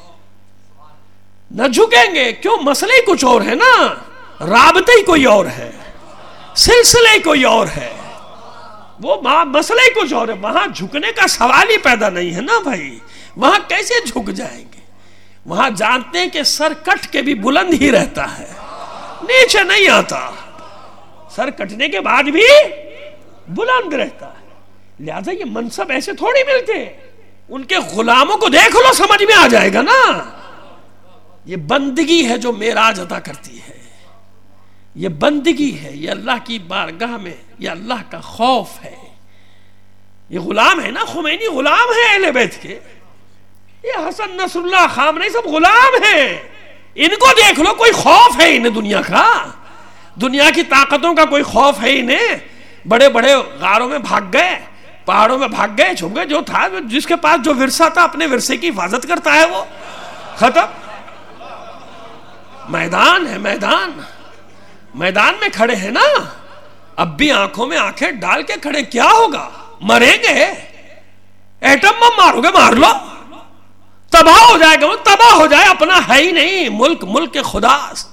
S1: نہ جھکیں گے. کیوں؟ مسئلہ ہی کچھ اور ہے نا، رابطہ ہی کوئی اور ہے، سلسلہ ہی کوئی اور ہے، وہ مسئلہ ہی کچھ اور ہے. وہاں جھکنے کا سوال ہی پیدا نہیں ہے نا بھائی. وہاں کیسے جھک جائیں گے؟ وہاں جانتے ہیں کہ سر کٹ کے بھی بلند ہی رہتا ہے، نیچے نہیں آتا، سر کٹنے کے بعد بھی بلند رہتا ہے. لہذا یہ منصب ایسے تھوڑی ملتے ہیں. ان کے غلاموں کو دیکھ لو، سمجھ میں آ جائے گا نا. یہ بندگی ہے جو معراج عطا کرتی ہے، یہ بندگی ہے، یہ اللہ کی بارگاہ میں یہ اللہ کا خوف ہے. یہ غلام ہے نا، خمینی غلام ہے اہل بیت کے، یہ حسن نصر اللہ خامنئی سب غلام ہیں. ان کو دیکھ لو، کوئی خوف ہے انہیں دنیا کا، دنیا کی طاقتوں کا کوئی خوف ہے انہیں. بڑے بڑے غاروں میں بھاگ گئے، پہاڑوں میں بھاگ گئے، چھپ گئے. جو تھا، جس کے پاس جو ورثہ تھا اپنے ورثے کی حفاظت کرتا ہے، وہ ختم. میدان ہے، میدان میدان میں کھڑے ہیں نا. اب بھی آنکھوں میں آنکھیں ڈال کے کھڑے. کیا ہوگا؟ مریں گے. ایٹم بم مارو گے، مار لو، تباہ ہو جائے گا. وہ تباہ ہو جائے، اپنا ہے ہی نہیں. ملک ملک خداست،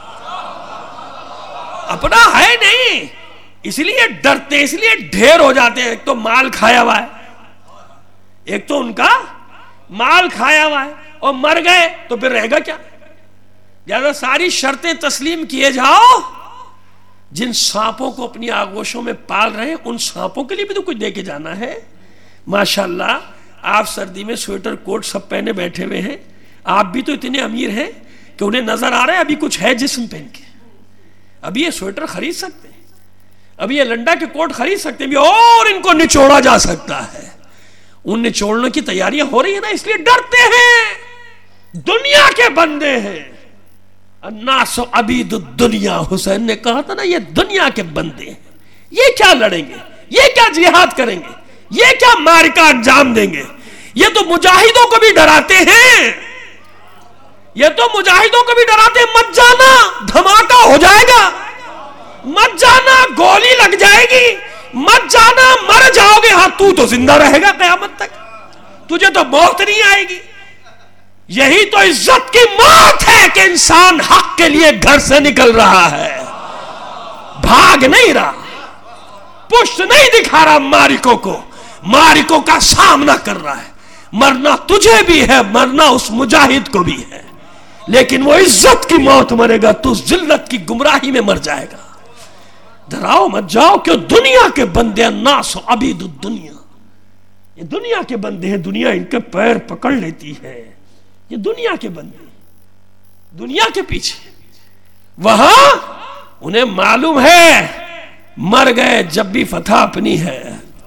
S1: اپنا ہے نہیں. اس لیے ڈرتے، اس لیے ڈھیر ہو جاتے ہیں. ایک تو مال کھایا ہوا ہے، ایک تو ان کا مال کھایا ہوا ہے، اور مر گئے تو پھر رہے گا کیا؟ لہذا ساری شرطیں تسلیم کیے جاؤ. جن سانپوں کو اپنی آغوشوں میں پال رہے ہیں، ان سانپوں کے لیے بھی تو کچھ دے کے جانا ہے. ماشاءاللہ آپ سردی میں سویٹر کوٹ سب پہنے بیٹھے ہوئے ہیں. آپ بھی تو اتنے امیر ہیں کہ انہیں نظر آ رہا ہے ابھی کچھ ہے جسم پہن کے. ابھی یہ سویٹر خرید سکتے ہیں، ابھی یہ لنڈا کے کوٹ خرید سکتے ہیں، اور ان کو نچوڑا جا سکتا ہے. ان نچوڑنے کی تیاریاں ہو رہی ہیں نا، اس لیے ڈرتے ہیں. دنیا کے بندے ہیں. الناس عبید الدنیا، حسین نے کہا تھا نا، یہ دنیا کے بندے ہیں. یہ کیا لڑیں گے؟ یہ کیا جہاد کریں گے؟ یہ کیا معرکہ انجام دیں گے؟ یہ تو مجاہدوں کو بھی ڈراتے ہیں، یہ تو مجاہدوں کو بھی ڈراتے ہیں. مت جانا، دھماکہ ہو جائے گا، مت جانا، گولی لگ جائے گی، مت جانا، مر جاؤ گے. ہاں تو تو زندہ رہے گا قیامت تک، تجھے تو موت نہیں آئے گی. یہی تو عزت کی موت ہے کہ انسان حق کے لیے گھر سے نکل رہا ہے، بھاگ نہیں رہا، پشت نہیں دکھا رہا مارکوں کو، مارکوں کا سامنا کر رہا ہے. مرنا تجھے بھی ہے، مرنا اس مجاہد کو بھی ہے، لیکن وہ عزت کی موت مرے گا، تو ذلت کی گمراہی میں مر جائے گا. ڈراؤ مت جاؤ کہ دنیا کے بندے، الناس عبید الدنیا، یہ دنیا کے بندے ہیں. دنیا ان کے پیر پکڑ لیتی ہے. یہ دنیا کے بندے، دنیا کے پیچھے. وہاں انہیں معلوم ہے مر گئے جب بھی فتح اپنی ہے،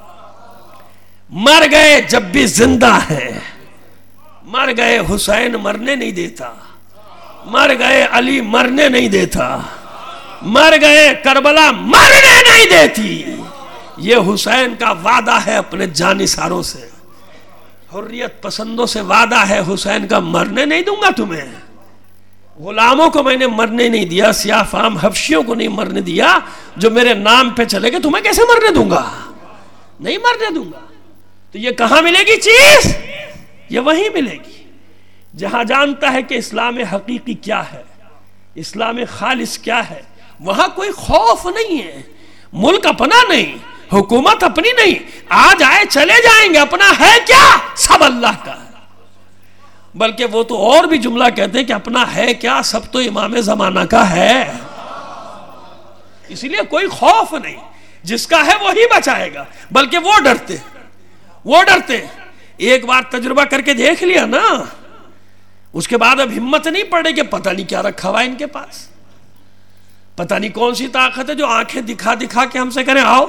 S1: مر گئے جب بھی زندہ ہے. مر گئے حسین مرنے نہیں دیتا، مر گئے علی مرنے نہیں دیتا. مر گئے کربلا مرنے نہیں دیتی. یہ حسین کا وعدہ ہے اپنے جانثاروں سے, حریت پسندوں سے وعدہ ہے حسین کا, مرنے نہیں دوں گا تمہیں. غلاموں کو میں نے مرنے نہیں دیا, سیاہ فام حبشیوں کو نہیں مرنے دیا, جو میرے نام پہ چلے گئے تمہیں کیسے مرنے دوں گا؟ نہیں مرنے دوں گا. تو یہ کہاں ملے گی چیز؟ یہ وہیں ملے گی جہاں جانتا ہے کہ اسلام حقیقی کیا ہے, اسلام خالص کیا ہے. وہاں کوئی خوف نہیں ہے, ملک اپنا نہیں, حکومت اپنی نہیں, آ جائے چلے جائیں گے, اپنا ہے کیا؟ سب اللہ کا ہے. بلکہ وہ تو اور بھی جملہ کہتے ہیں کہ اپنا ہے کیا, سب تو امام زمانہ کا ہے. اسی لیے کوئی خوف نہیں, جس کا ہے وہی بچائے گا. بلکہ وہ ڈرتے وہ ڈرتے ایک بار تجربہ کر کے دیکھ لیا نا, اس کے بعد اب ہمت نہیں پڑے کہ پتہ نہیں کیا رکھا ہوا ان کے پاس, پتہ نہیں کون سی طاقت ہے جو آنکھیں دکھا دکھا کے ہم سے کریں آؤ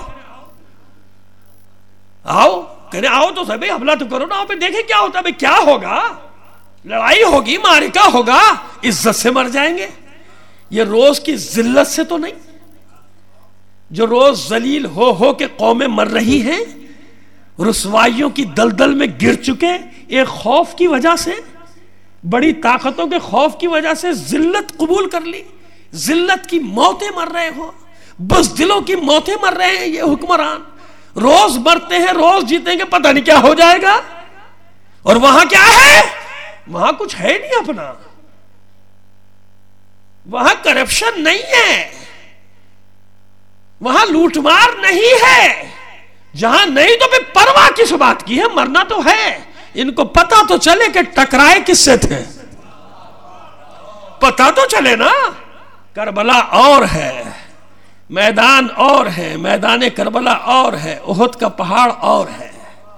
S1: آؤ, کہنے آؤ تو سبھی حملہ تو کرو نا, آؤ پہ دیکھیں کیا ہوتا ہے. کیا ہوگا؟ لڑائی ہوگی, معرکہ ہوگا, عزت سے مر جائیں گے. یہ روز کی ذلت سے تو نہیں, جو روز ذلیل ہو ہو کے قومیں مر رہی ہیں, رسوائیوں کی دلدل میں گر چکے, ایک خوف کی وجہ سے, بڑی طاقتوں کے خوف کی وجہ سے ذلت قبول کر لی, ذلت کی موتیں مر رہے ہو, بزدلوں کی موتیں مر رہے ہیں. یہ حکمران روز مرتے ہیں, روز جیتیں گے, پتہ نہیں کیا ہو جائے گا. اور وہاں کیا ہے؟ وہاں کچھ ہے نہیں اپنا, وہاں کرپشن نہیں ہے, وہاں لوٹ مار نہیں ہے. جہاں نہیں تو پھر پرواہ کس بات کی ہے, مرنا تو ہے. ان کو پتا تو چلے کہ ٹکرائے کس سے تھے, پتا تو چلے نا. کربلا اور ہے, میدان اور ہے, میدان کربلا اور ہے, احد کا پہاڑ اور ہے,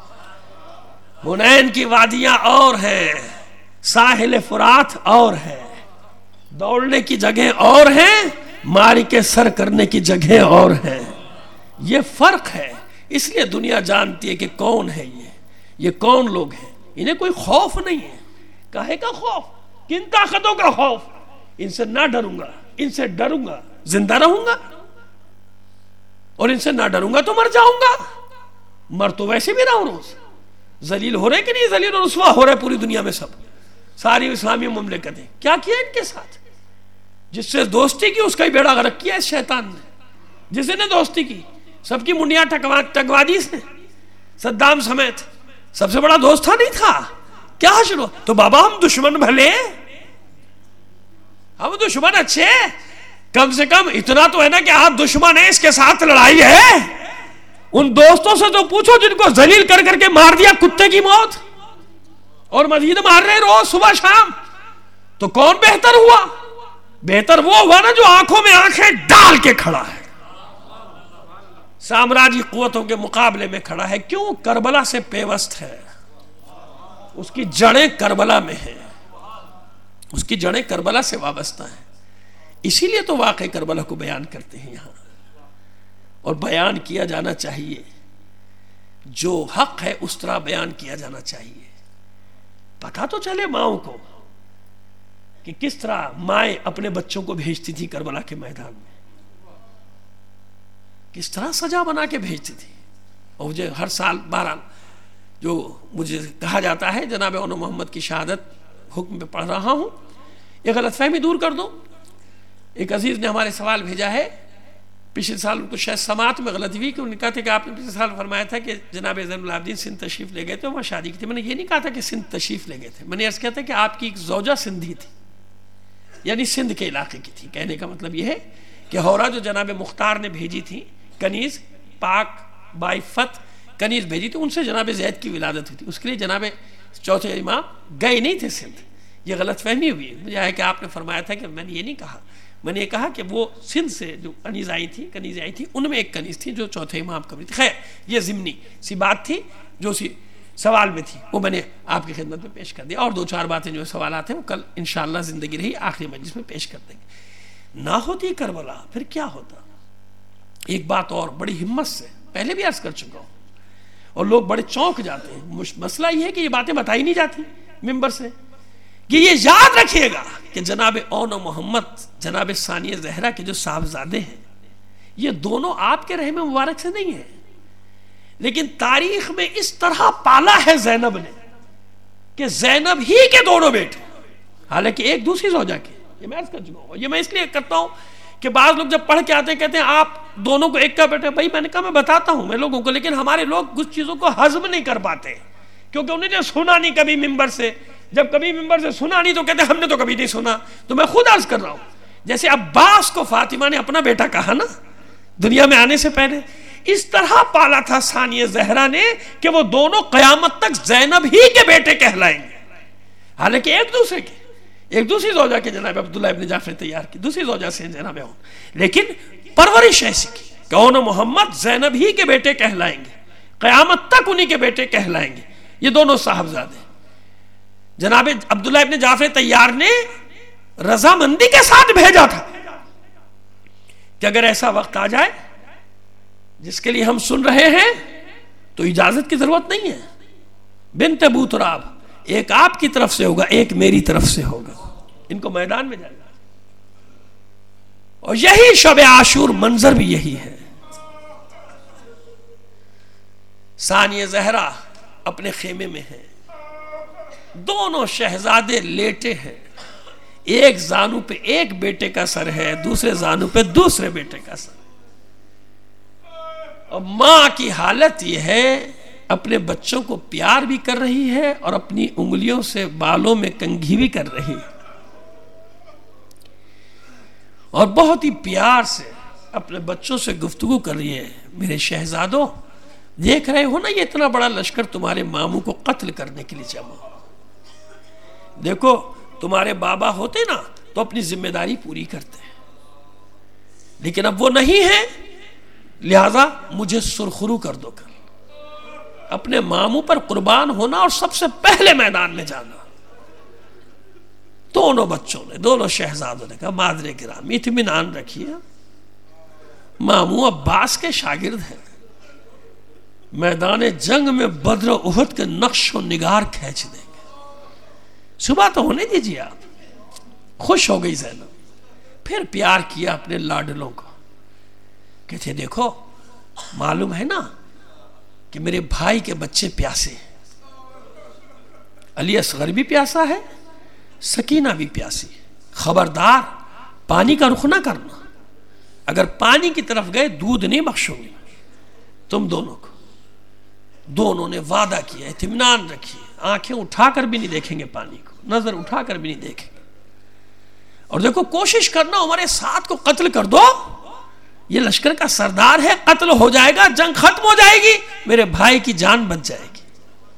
S1: حنین کی وادیاں اور ہیں, ساحل فرات اور ہے, دوڑنے کی جگہیں اور ہیں, معرکے سر کرنے کی جگہیں اور ہیں. یہ فرق ہے. اس لیے دنیا جانتی ہے کہ کون ہے یہ یہ کون لوگ ہیں. انہیں کوئی خوف نہیں ہے. کاہے کا خوف؟ کن طاقتوں کا خوف؟ ان سے نہ ڈروں گا, ان سے ڈروں گا زندہ رہوں گا, اور ان سے نہ ڈروں گا تو مر جاؤں گا. مر تو ویسے بھی رہا ہوں روز. ذلیل ہو رہے کہ نہیں ذلیل اور رسوا ہو رہے پوری دنیا میں سب, ساری اسلامی مملکتیں. کیا کیا ان کے ساتھ؟ جس سے دوستی کی اس کا ہی بیڑا غرق کیا اس شیطان نے. جس نے دوستی کی سب کی منڈیاں ٹکوا دی اس نے, صدام سمیت. سب سے بڑا دوست تھا نہیں تھا؟ کیا حشر ہو؟ تو بابا ہم دشمن بھلے, ہم دشمن اچھے, کم سے کم اتنا تو ہے نا کہ آپ دشمن ہیں, اس کے ساتھ لڑائی ہے. ان دوستوں سے تو پوچھو جن کو ذلیل کر کر کے مار دیا کتے کی موت, اور مزید مار رہے روز صبح شام, تو کون بہتر ہوا؟ بہتر وہ ہوا نا جو آنکھوں میں آنکھیں ڈال کے کھڑا ہے, سامراجی قوتوں کے مقابلے میں کھڑا ہے. کیوں؟ کربلا سے پیوست ہے, اس کی جڑیں کربلا میں ہیں, اس کی جڑیں کربلا سے وابستہ ہیں. اسی لیے تو واقعہ کربلا کو بیان کرتے ہیں یہاں, اور بیان کیا جانا چاہیے. جو حق ہے اس طرح بیان کیا جانا چاہیے. پتہ تو چلے ماؤں کو کہ کس طرح مائیں اپنے بچوں کو بھیجتی تھی کربلا کے میدان میں, کس طرح سجا بنا کے بھیجتی تھی. اور مجھے ہر سال بہرحال جو مجھے کہا جاتا ہے جناب اون محمد کی شہادت حکم پہ پڑھ رہا ہوں, یہ غلط فہمی دور کر دو. ایک عزیز نے ہمارے سوال بھیجا ہے, پچھلے سال ان کو شاید سماعت میں غلطی ہوئی کہ انہوں نے کہا تھا کہ آپ نے پچھلے سال فرمایا تھا کہ جناب زین العابدین سندھ تشریف لے گئے تھے, وہاں شادی کی تھی. میں نے یہ نہیں کہا تھا کہ سندھ تشریف لے گئے تھے, میں نے عرض کیا تھا کہ آپ کی ایک زوجہ سندھی تھی, یعنی سندھ کے علاقے کی تھی. کہنے کا مطلب یہ ہے کہ ہورا جو جناب مختار نے بھیجی تھی, کنیز پاک بائفت کنیز بھیجی تھی, ان سے جناب زید کی ولادت ہوئی تھی. اس کے لیے جناب چوتھے امام گئے نہیں تھے سندھ. یہ غلط فہمی ہوئی مجھے ہے کہ آپ نے فرمایا تھا کہ میں نے یہ نہیں کہا. میں نے یہ کہا کہ وہ سندھ سے جو کنیز آئی تھی کنیز آئی تھی ان میں ایک کنیز تھی جو چوتھے امام قبری تھی. خیر یہ ضمنی سی بات تھی جو سی سوال میں تھی, وہ میں نے آپ کی خدمت میں پیش کر دیا. اور دو چار باتیں جو سوالات ہیں وہ کل انشاءاللہ زندگی رہی آخری مجلس میں پیش کر دیں گے. نہ ہوتی کربلا پھر کیا ہوتا؟ ایک بات اور بڑی ہمت سے پہلے بھی عرض کر چکا ہوں, اور لوگ بڑے چونک جاتے ہیں. مسئلہ یہ ہے کہ یہ باتیں بتائی نہیں جاتی ممبر سے, کہ یہ یاد رکھیے گا کہ جناب اون و محمد جناب ثانیہ زہرا کے جو صاحبزادے ہیں یہ دونوں آپ کے رحم مبارک سے نہیں ہیں، لیکن تاریخ میں اس طرح پالا ہے زینب نے کہ زینب ہی کے دونوں بیٹے، حالانکہ ایک دوسری زوجہ کے، یہ میں عرض کر چکا ہوں، یہ میں اس لیے کرتا ہوں کہ بعض لوگ جب پڑھ کے آتے ہیں کہتے ہیں آپ دونوں کو ایک کا بیٹے، بھائی میں نے کہا میں بتاتا ہوں میں لوگوں کو، لیکن ہمارے لوگ کچھ چیزوں کو ہضم نہیں کر پاتے کیونکہ انہیں نے سنا نہیں کبھی ممبر سے، جب کبھی ممبر سے سنا نہیں تو کہتے ہیں ہم نے تو کبھی نہیں سنا. تو میں خود عرض کر رہا ہوں جیسے عباس کو فاطمہ نے اپنا بیٹا کہا نا دنیا میں آنے سے پہلے، اس طرح پالا تھا ثانیہ زہرا نے کہ وہ دونوں قیامت تک زینب ہی کے بیٹے کہلائیں گے، حالانکہ ایک دوسرے کے، ایک دوسری زوجہ کے جناب عبداللہ ابن جعفر طیار کی دوسری زوجہ سے جناب اون، لیکن پرورش ایسی کی کہ اون و محمد زینب ہی کے بیٹے کہلائیں گے، قیامت تک انہی کے بیٹے کہلائیں گے. یہ دونوں صاحبزادے جناب عبداللہ ابن جعفر طیار نے رضامندی کے ساتھ بھیجا تھا کہ اگر ایسا وقت آ جائے جس کے لیے ہم سن رہے ہیں تو اجازت کی ضرورت نہیں ہے، بنت ابو تراب ایک آپ کی طرف سے ہوگا ایک میری طرف سے ہوگا، ان کو میدان میں جائے گا. اور یہی شب عاشور منظر بھی یہی ہے. ثانیہ زہرا اپنے خیمے میں ہے، دونوں شہزادے لیٹے ہیں، ایک زانو پہ ایک بیٹے کا سر ہے، دوسرے زانو پہ دوسرے بیٹے کا سر، اور ماں کی حالت یہ ہے اپنے بچوں کو پیار بھی کر رہی ہے اور اپنی انگلیوں سے بالوں میں کنگھی بھی کر رہی ہے، اور بہت ہی پیار سے اپنے بچوں سے گفتگو کر رہی ہے. میرے شہزادوں دیکھ رہے ہو نا یہ اتنا بڑا لشکر تمہارے ماموں کو قتل کرنے کے لیے جمع، دیکھو تمہارے بابا ہوتے نا تو اپنی ذمہ داری پوری کرتے ہیں، لیکن اب وہ نہیں ہے، لہذا مجھے سرخرو کر دو، کر اپنے ماموں پر قربان ہونا اور سب سے پہلے میدان میں جانا. دونوں بچوں نے، دونوں شہزادوں نے کہا مادر گرامی اطمینان رکھیے، ماموں عباس کے شاگرد ہیں، میدان جنگ میں بدر و احد کے نقش و نگار کھینچ دیں گے، صبح تو ہونے دیجیے آپ. خوش ہو گئی زینب، پھر پیار کیا اپنے لاڈلوں کو، کہتے دیکھو معلوم ہے نا کہ میرے بھائی کے بچے پیاسے ہیں، علی اصغر بھی پیاسا ہے، سکینہ بھی پیاسی، خبردار پانی کا رخ نہ کرنا، اگر پانی کی طرف گئے دودھ نہیں بخشوں گی تم دونوں کو. دونوں نے وعدہ کیا، اطمینان رکھیے، آنکھیں اٹھا کر بھی نہیں دیکھیں گے پانی کو، نظر اٹھا کر بھی نہیں دیکھیں گے. اور دیکھو کوشش کرنا عمر سعد کو قتل کر دو، یہ لشکر کا سردار ہے، قتل ہو جائے گا جنگ ختم ہو جائے گی، میرے بھائی کی جان بچ جائے گی.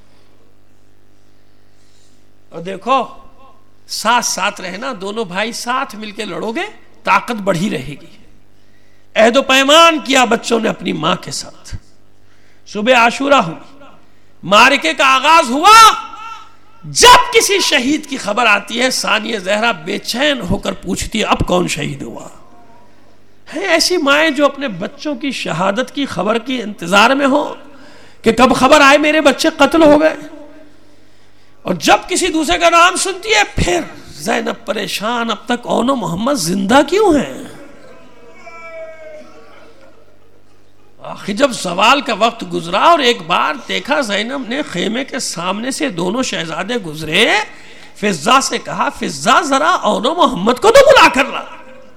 S1: اور دیکھو ساتھ ساتھ رہنا، دونوں بھائی ساتھ مل کے لڑو گے طاقت بڑھی رہے گی. عہد و پیمان کیا بچوں نے اپنی ماں کے ساتھ. صبح عاشورہ ہوئی، معرکے کا آغاز ہوا. جب کسی شہید کی خبر آتی ہے ثانیہ زہرا بے چین ہو کر پوچھتی ہے اب کون شہید ہوا. ہے ایسی مائیں جو اپنے بچوں کی شہادت کی خبر کی انتظار میں ہو کہ کب خبر آئے میرے بچے قتل ہو گئے، اور جب کسی دوسرے کا نام سنتی ہے پھر زینب پریشان، اب تک اون و محمد زندہ کیوں ہیں. آخر جب زوال کا وقت گزرا اور ایک بار دیکھا زینب نے خیمے کے سامنے سے دونوں شہزادے گزرے، فضہ سے کہا فضہ ذرا اون و محمد کو تو بلا کر لا.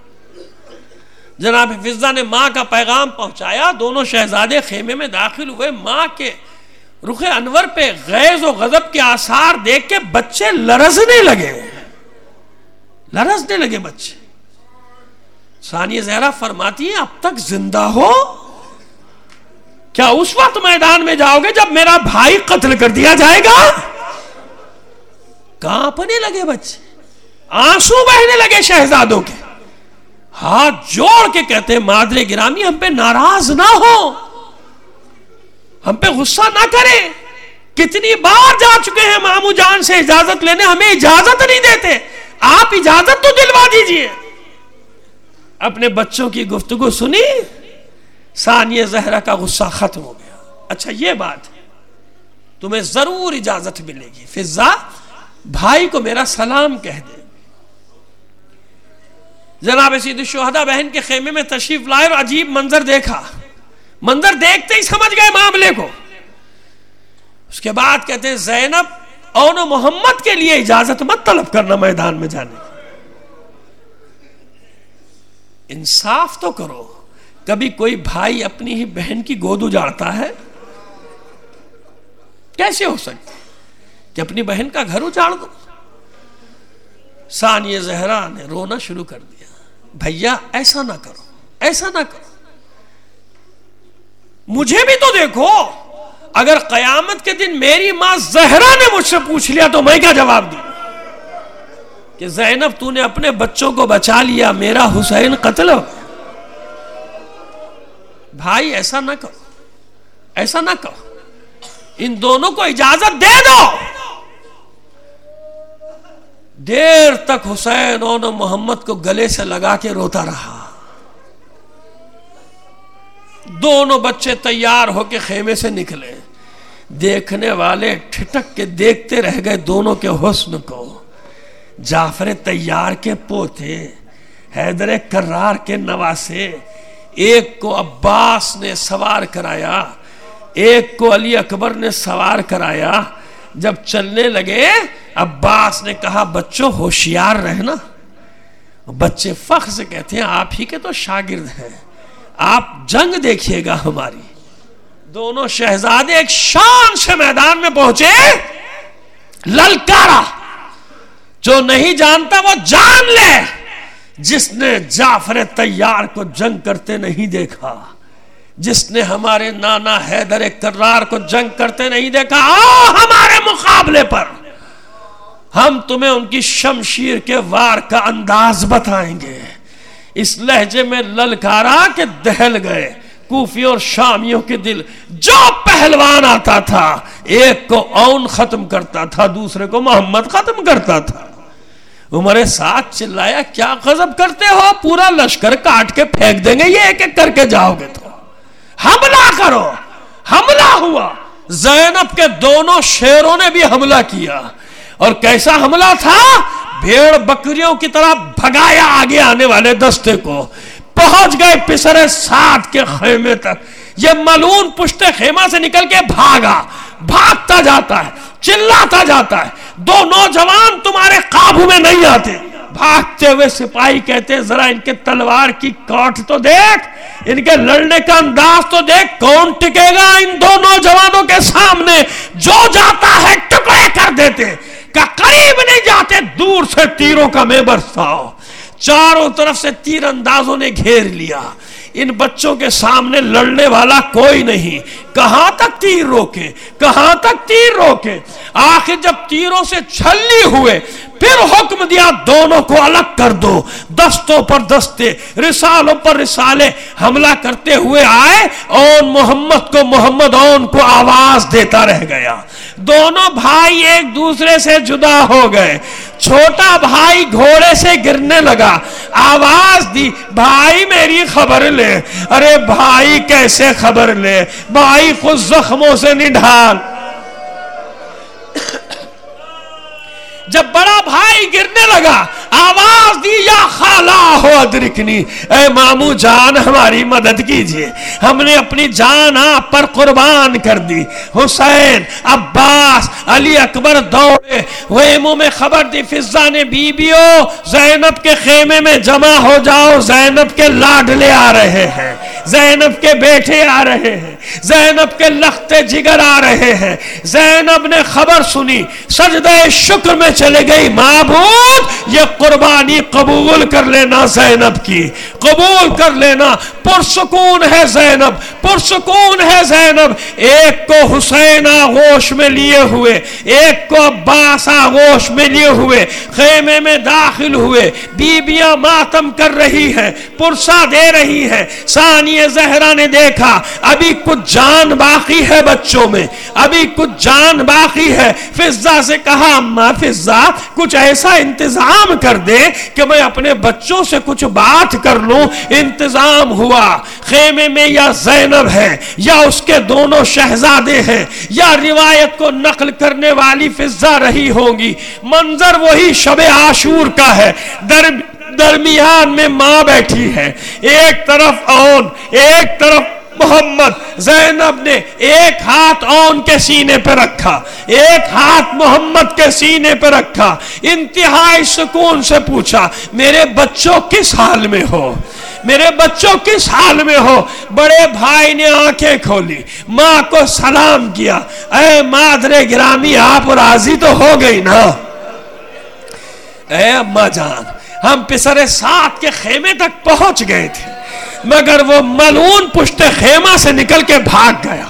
S1: جناب فضہ نے ماں کا پیغام پہنچایا، دونوں شہزادے خیمے میں داخل ہوئے. ماں کے رخ انور پہ غیظ و غضب کے آثار دیکھ کے بچے لرزنے لگے لرزنے لگے بچے. ثانیہ زہرا فرماتی ہیں اب تک زندہ ہو؟ کیا اس وقت میدان میں جاؤ گے جب میرا بھائی قتل کر دیا جائے گا؟ کانپنے لگے بچے، آنسو بہنے لگے شہزادوں کے. ہاتھ جوڑ کے کہتے ہیں مادر گرامی ہم پہ ناراض نہ ہو، ہم پہ غصہ نہ کریں، کتنی بار جا چکے ہیں ماموں جان سے اجازت لینے، ہمیں اجازت نہیں دیتے، آپ اجازت تو دلوا دیجئے. اپنے بچوں کی گفتگو سنی، ثانیہ زہرا کا غصہ ختم ہو گیا. اچھا یہ بات تمہیں ضرور اجازت ملے گی فضہ، بھائی کو میرا سلام کہہ دے. جناب سید الشہداء بہن کے خیمے میں تشریف لائے اور عجیب منظر دیکھا. منظر دیکھتے ہی سمجھ گئے معاملے کو. اس کے بعد کہتے ہیں زینب اون و محمد کے لیے اجازت مت طلب کرنا میدان میں جانے کی. انصاف تو کرو. کبھی کوئی بھائی اپنی ہی بہن کی گود اجاڑتا ہے؟ کیسے ہو سکتا کہ اپنی بہن کا گھر اجاڑ دو؟ ثانیہ زہرا نے رونا شروع کر دیا. بھیا ایسا نہ کرو, ایسا نہ کرو. مجھے بھی تو دیکھو. اگر قیامت کے دن میری ماں زہرا نے مجھ سے پوچھ لیا تو میں کیا جواب دوں کہ زینب تو نے اپنے بچوں کو بچا لیا, میرا حسین قتل ہو. بھائی ایسا نہ کرو, ایسا نہ کرو. ان دونوں کو اجازت دے دو. دیر تک حسین اور محمد کو گلے سے لگا کے روتا رہا. دونوں بچے تیار ہو کے خیمے سے نکلے. دیکھنے والے ٹھٹک کے دیکھتے رہ گئے دونوں کے حسن کو. جعفر طیار کے پوتے, حیدر کرار کے نواسے. ایک کو عباس نے سوار کرایا, ایک کو علی اکبر نے سوار کرایا. جب چلنے لگے عباس نے کہا بچوں ہوشیار رہنا. بچے فخر سے کہتے ہیں آپ ہی کے تو شاگرد ہیں, آپ جنگ دیکھیے گا ہماری. دونوں شہزادے ایک شان سے میدان میں پہنچے. للکارا, جو نہیں جانتا وہ جان لے. جس نے جعفر طیار کو جنگ کرتے نہیں دیکھا, جس نے ہمارے نانا حیدر کرار کو جنگ کرتے نہیں دیکھا, آؤ ہمارے مقابلے پر. ہم تمہیں ان کی شمشیر کے وار کا انداز بتائیں گے. اس لہجے میں للکارا کہ دہل گئے کوفی اور شامیوں کے دل. جو پہلوان آتا تھا ایک کو اون ختم کرتا تھا, دوسرے کو محمد ختم کرتا تھا. عمر ساتھ چلایا کیا غضب کرتے ہو, پورا لشکر کاٹ کے پھینک دیں گے یہ ایک ایک کر کے جاؤ گے تو. حملہ کرو. حملہ ہوا. زینب کے دونوں شیروں نے بھی حملہ کیا. اور کیسا حملہ تھا؟ بھیڑ بکریوں کی طرح بھگایا آگے آنے والے دستے کو. پہنچ گئے پسرے سعد کے خیمے تک. یہ ملعون پشت خیمہ سے نکل کے بھاگا, بھاگتا جاتا ہے, چلاتا جاتا ہے. دو نوجوان تمہارے قابو میں نہیں آتے. بھاگتے ہوئے سپاہی کہتے ہیں ذرا ان کے تلوار کی کاٹ تو دیکھ, ان کے لڑنے کا انداز تو دیکھ, کون ٹکے گا ان دو نوجوانوں کے سامنے. جو جاتا ہے ٹکڑے کر دیتے, کہ قریب نہیں جاتے, دور سے تیروں کا میں برساؤ. چاروں طرف سے تیر اندازوں نے گھیر لیا. ان بچوں کے سامنے لڑنے والا کوئی نہیں. کہاں تک تیر روکے, کہاں تک تیر روکے. آخر جب تیروں سے چھلی ہوئے پھر حکم دیا دونوں کو الگ کر دو. دستوں پر دستے, رسالوں پر رسالے حملہ کرتے ہوئے آئے. اون محمد کو محمد اون کو آواز دیتا رہ گیا. دونوں بھائی ایک دوسرے سے جدا ہو گئے. چھوٹا بھائی گھوڑے سے گرنے لگا, آواز دی بھائی میری خبر لے. ارے بھائی کیسے خبر لے, بھائی خود زخموں سے نڈھال. جب بڑا بھائی گرنے لگا آواز دی یا خالہ ہو ادرکنی, اے مامو جان ہماری مدد کیجئے, ہم نے اپنی جان آپ پر قربان کر دی. حسین, عباس, علی اکبر دوڑے. ویموں میں خبر دی فضہ نے بیبیو زینب کے خیمے میں جمع ہو جاؤ, زینب کے لاڈلے آ رہے ہیں, زینب کے بیٹے آ رہے ہیں, زینب کے لختے جگر آ رہے ہیں. زینب نے خبر سنی, سجدہ شکر میں چلے گئی. معبود یہ قربانی قبول کر لینا, زینب کی قبول کر لینا. پرسکون ہے زینب, پرسکون ہے زینب. ایک کو حسین آغوش میں لیے ہوئے, ایک کو عباس آغوش میں لیے ہوئے خیمے میں داخل ہوئے. بیبیاں ماتم کر رہی ہیں, پرسا دے رہی ہیں. ثانیہ رانی زہرا نے دیکھا ابھی کچھ جان باقی ہے بچوں میں، ابھی کچھ جان باقی ہے، فضہ سے کہا اماں فضہ کچھ ایسا انتظام کر دے کہ میں اپنے بچوں سے کچھ بات کر لوں۔ انتظام ہوا، خیمے میں یا زینب ہے یا اس کے دونوں شہزادے ہیں یا روایت کو نقل کرنے والی فضہ رہی ہوگی، منظر وہی شب عاشور کا ہے۔ در درمیان میں ماں بیٹھی ہے، ایک طرف اون ایک طرف محمد، زینب نے ایک ہاتھ اون کے سینے پہ رکھا، ایک ہاتھ محمد کے سینے پہ رکھا، انتہائی سکون سے پوچھا میرے بچوں کس حال میں ہو، میرے بچوں کس حال میں ہو؟ بڑے بھائی نے آنکھیں کھولی، ماں کو سلام کیا، اے مادر گرامی آپ راضی تو ہو گئی نا؟ اے اماں جان ہم پسر سات کے خیمے تک پہنچ گئے تھے مگر وہ ملعون پشت خیمہ سے نکل کے بھاگ گیا،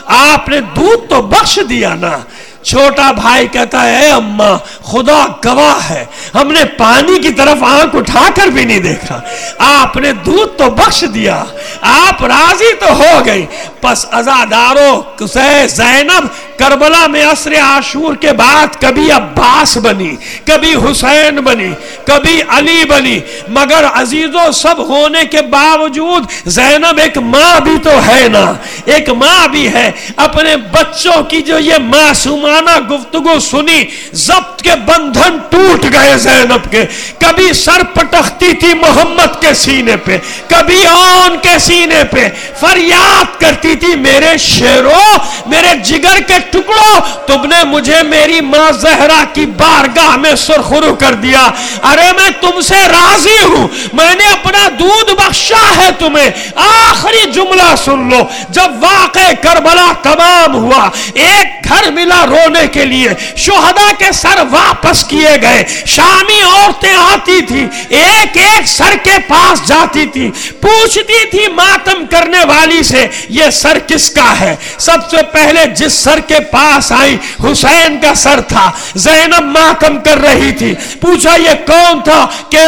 S1: آپ نے دودھ تو بخش دیا نا؟ چھوٹا بھائی کہتا ہے اے اماں خدا گواہ ہے ہم نے پانی کی طرف آنکھ اٹھا کر بھی نہیں دیکھا، آپ نے دودھ تو بخش دیا، آپ راضی تو ہو گئی۔ پس عزادارو زینب کربلا میں عصر عاشور کے بعد کبھی عباس بنی، کبھی حسین بنی، کبھی علی بنی، مگر عزیزوں سب ہونے کے باوجود زینب ایک ماں بھی تو ہے نا، ایک ماں بھی ہے۔ اپنے بچوں کی جو یہ معصومانہ گفتگو سنی ضبط کے بندھن ٹوٹ گئے زینب کے، کبھی سر پٹختی تھی محمد کے سینے پہ، کبھی آن کے سینے پہ، فریاد کرتی تھی میرے شیرو میرے جگر کے ٹکڑوں تم نے مجھے میری ماں زہرا کی بارگاہ میں سرخرو کر دیا، ارے میں تم سے راضی ہوں، میں نے اپنا دودھ بخشا ہے تمہیں۔ آخری جملہ سن لو، جب واقع کربلا تمام ہوا ایک گھر ملا رونے کے لیے، شہداء کے سر واپس کیے گئے، شامی عورتیں آتی تھی ایک ایک سر کے پاس جاتی تھی، پوچھتی تھی ماتم کرنے والی سے یہ سر کس کا ہے؟ سب سے پہلے جس سر کے پاس آئی حسین کا سر تھا، زینب ماتم کر رہی تھی، پوچھا یہ کون تھا کہ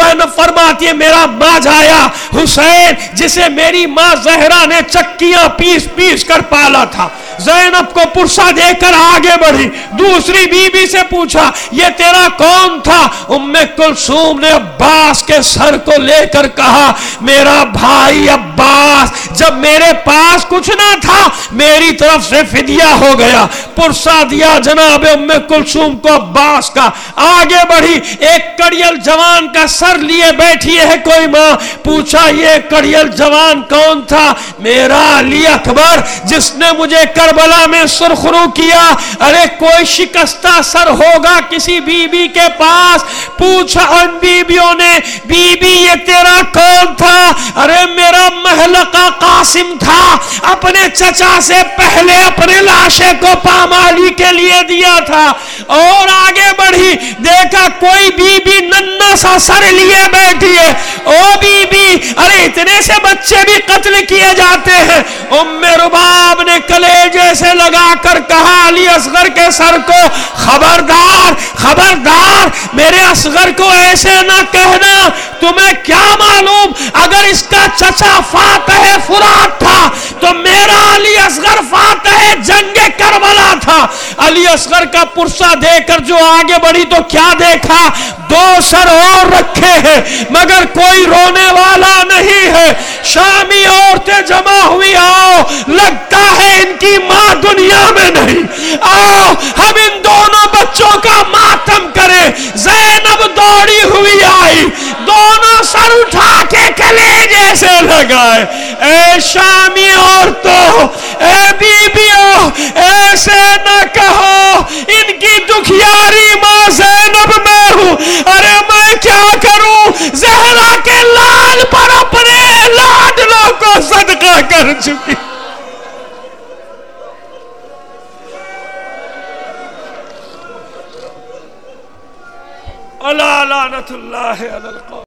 S1: فرماتی ہے میرا ماجایا حسین جسے میری ماں زہرا نے چکیاں پیس پیس کر پالا تھا۔ زینب کو پرسہ دے کر آگے بڑھی، دوسری بی بی سے پوچھا یہ تیرا کون تھا؟ ام کلثوم نے عباس کے سر کو لے کر کہا میرا بھائی عباس جب میرے پاس کچھ نہ تھا میری طرف سے فدیہ ہو گیا، پرسہ دیا جناب ام کلثوم کو عباس کا۔ آگے بڑھی ایک کڑیل جوان کا سر لیے بیٹھی ہے کوئی ماں، پوچھا یہ کڑیل جوان کون تھا؟ میرا علی اکبر جس نے مجھے کربلا میں سرخرو کیا۔ ارے کوئی شکستہ سر ہوگا کسی بی بی کے پاس، پوچھا ان بیبیوں نے بی بی یہ تیرا کون تھا؟ ارے میرا محلقہ قاسم تھا، اپنے چچا سے پہلے اپنے لاشے کو پامالی کے لیے دیا تھا۔ اور آگے بڑھی دیکھا کوئی بی بی ننھا سا سر لیے بیٹھی ہے، او بی بی ارے اتنے سے بچے بھی قتل کیے جاتے ہیں۔ ام رباب نے کلیجے سے لگا کر کہا علی اصغر کے سر کو خبردار خبردار میرے اصغر کو ایسے نہ کہنا، تمہیں کیا معلوم اگر اس کا چچا فاتح فرات تھا تو میرا علی اصغر فاتح جنگ کربلا تھا۔ علی اصغر کا پرسہ دے کر جو آگے بڑھی تو کیا دیکھا؟ دو سر اور رکھے ہیں مگر کوئی رونے والا نہیں ہے۔ شامی عورتیں جمع ہوئی، آؤ لگتا ہے ان کی ماں دنیا میں نہیں، آؤ ہم ان دونوں بچوں کا ماتم کریں۔ زینب دوڑی ہوئی آئی، دونوں سر اٹھا کے کلیجے سے لگائے۔ اے شامی عورتوں، اے بیبیوں، ایسے نہ کہو، ان کی دکھیاری ماں زینب میں ہوں، ارے میں کیا کروں؟ زہرا کے لال پر اپنے لاڈلوں کو صدقہ کر چکی۔ الا لعنت اللہ علی القوم۔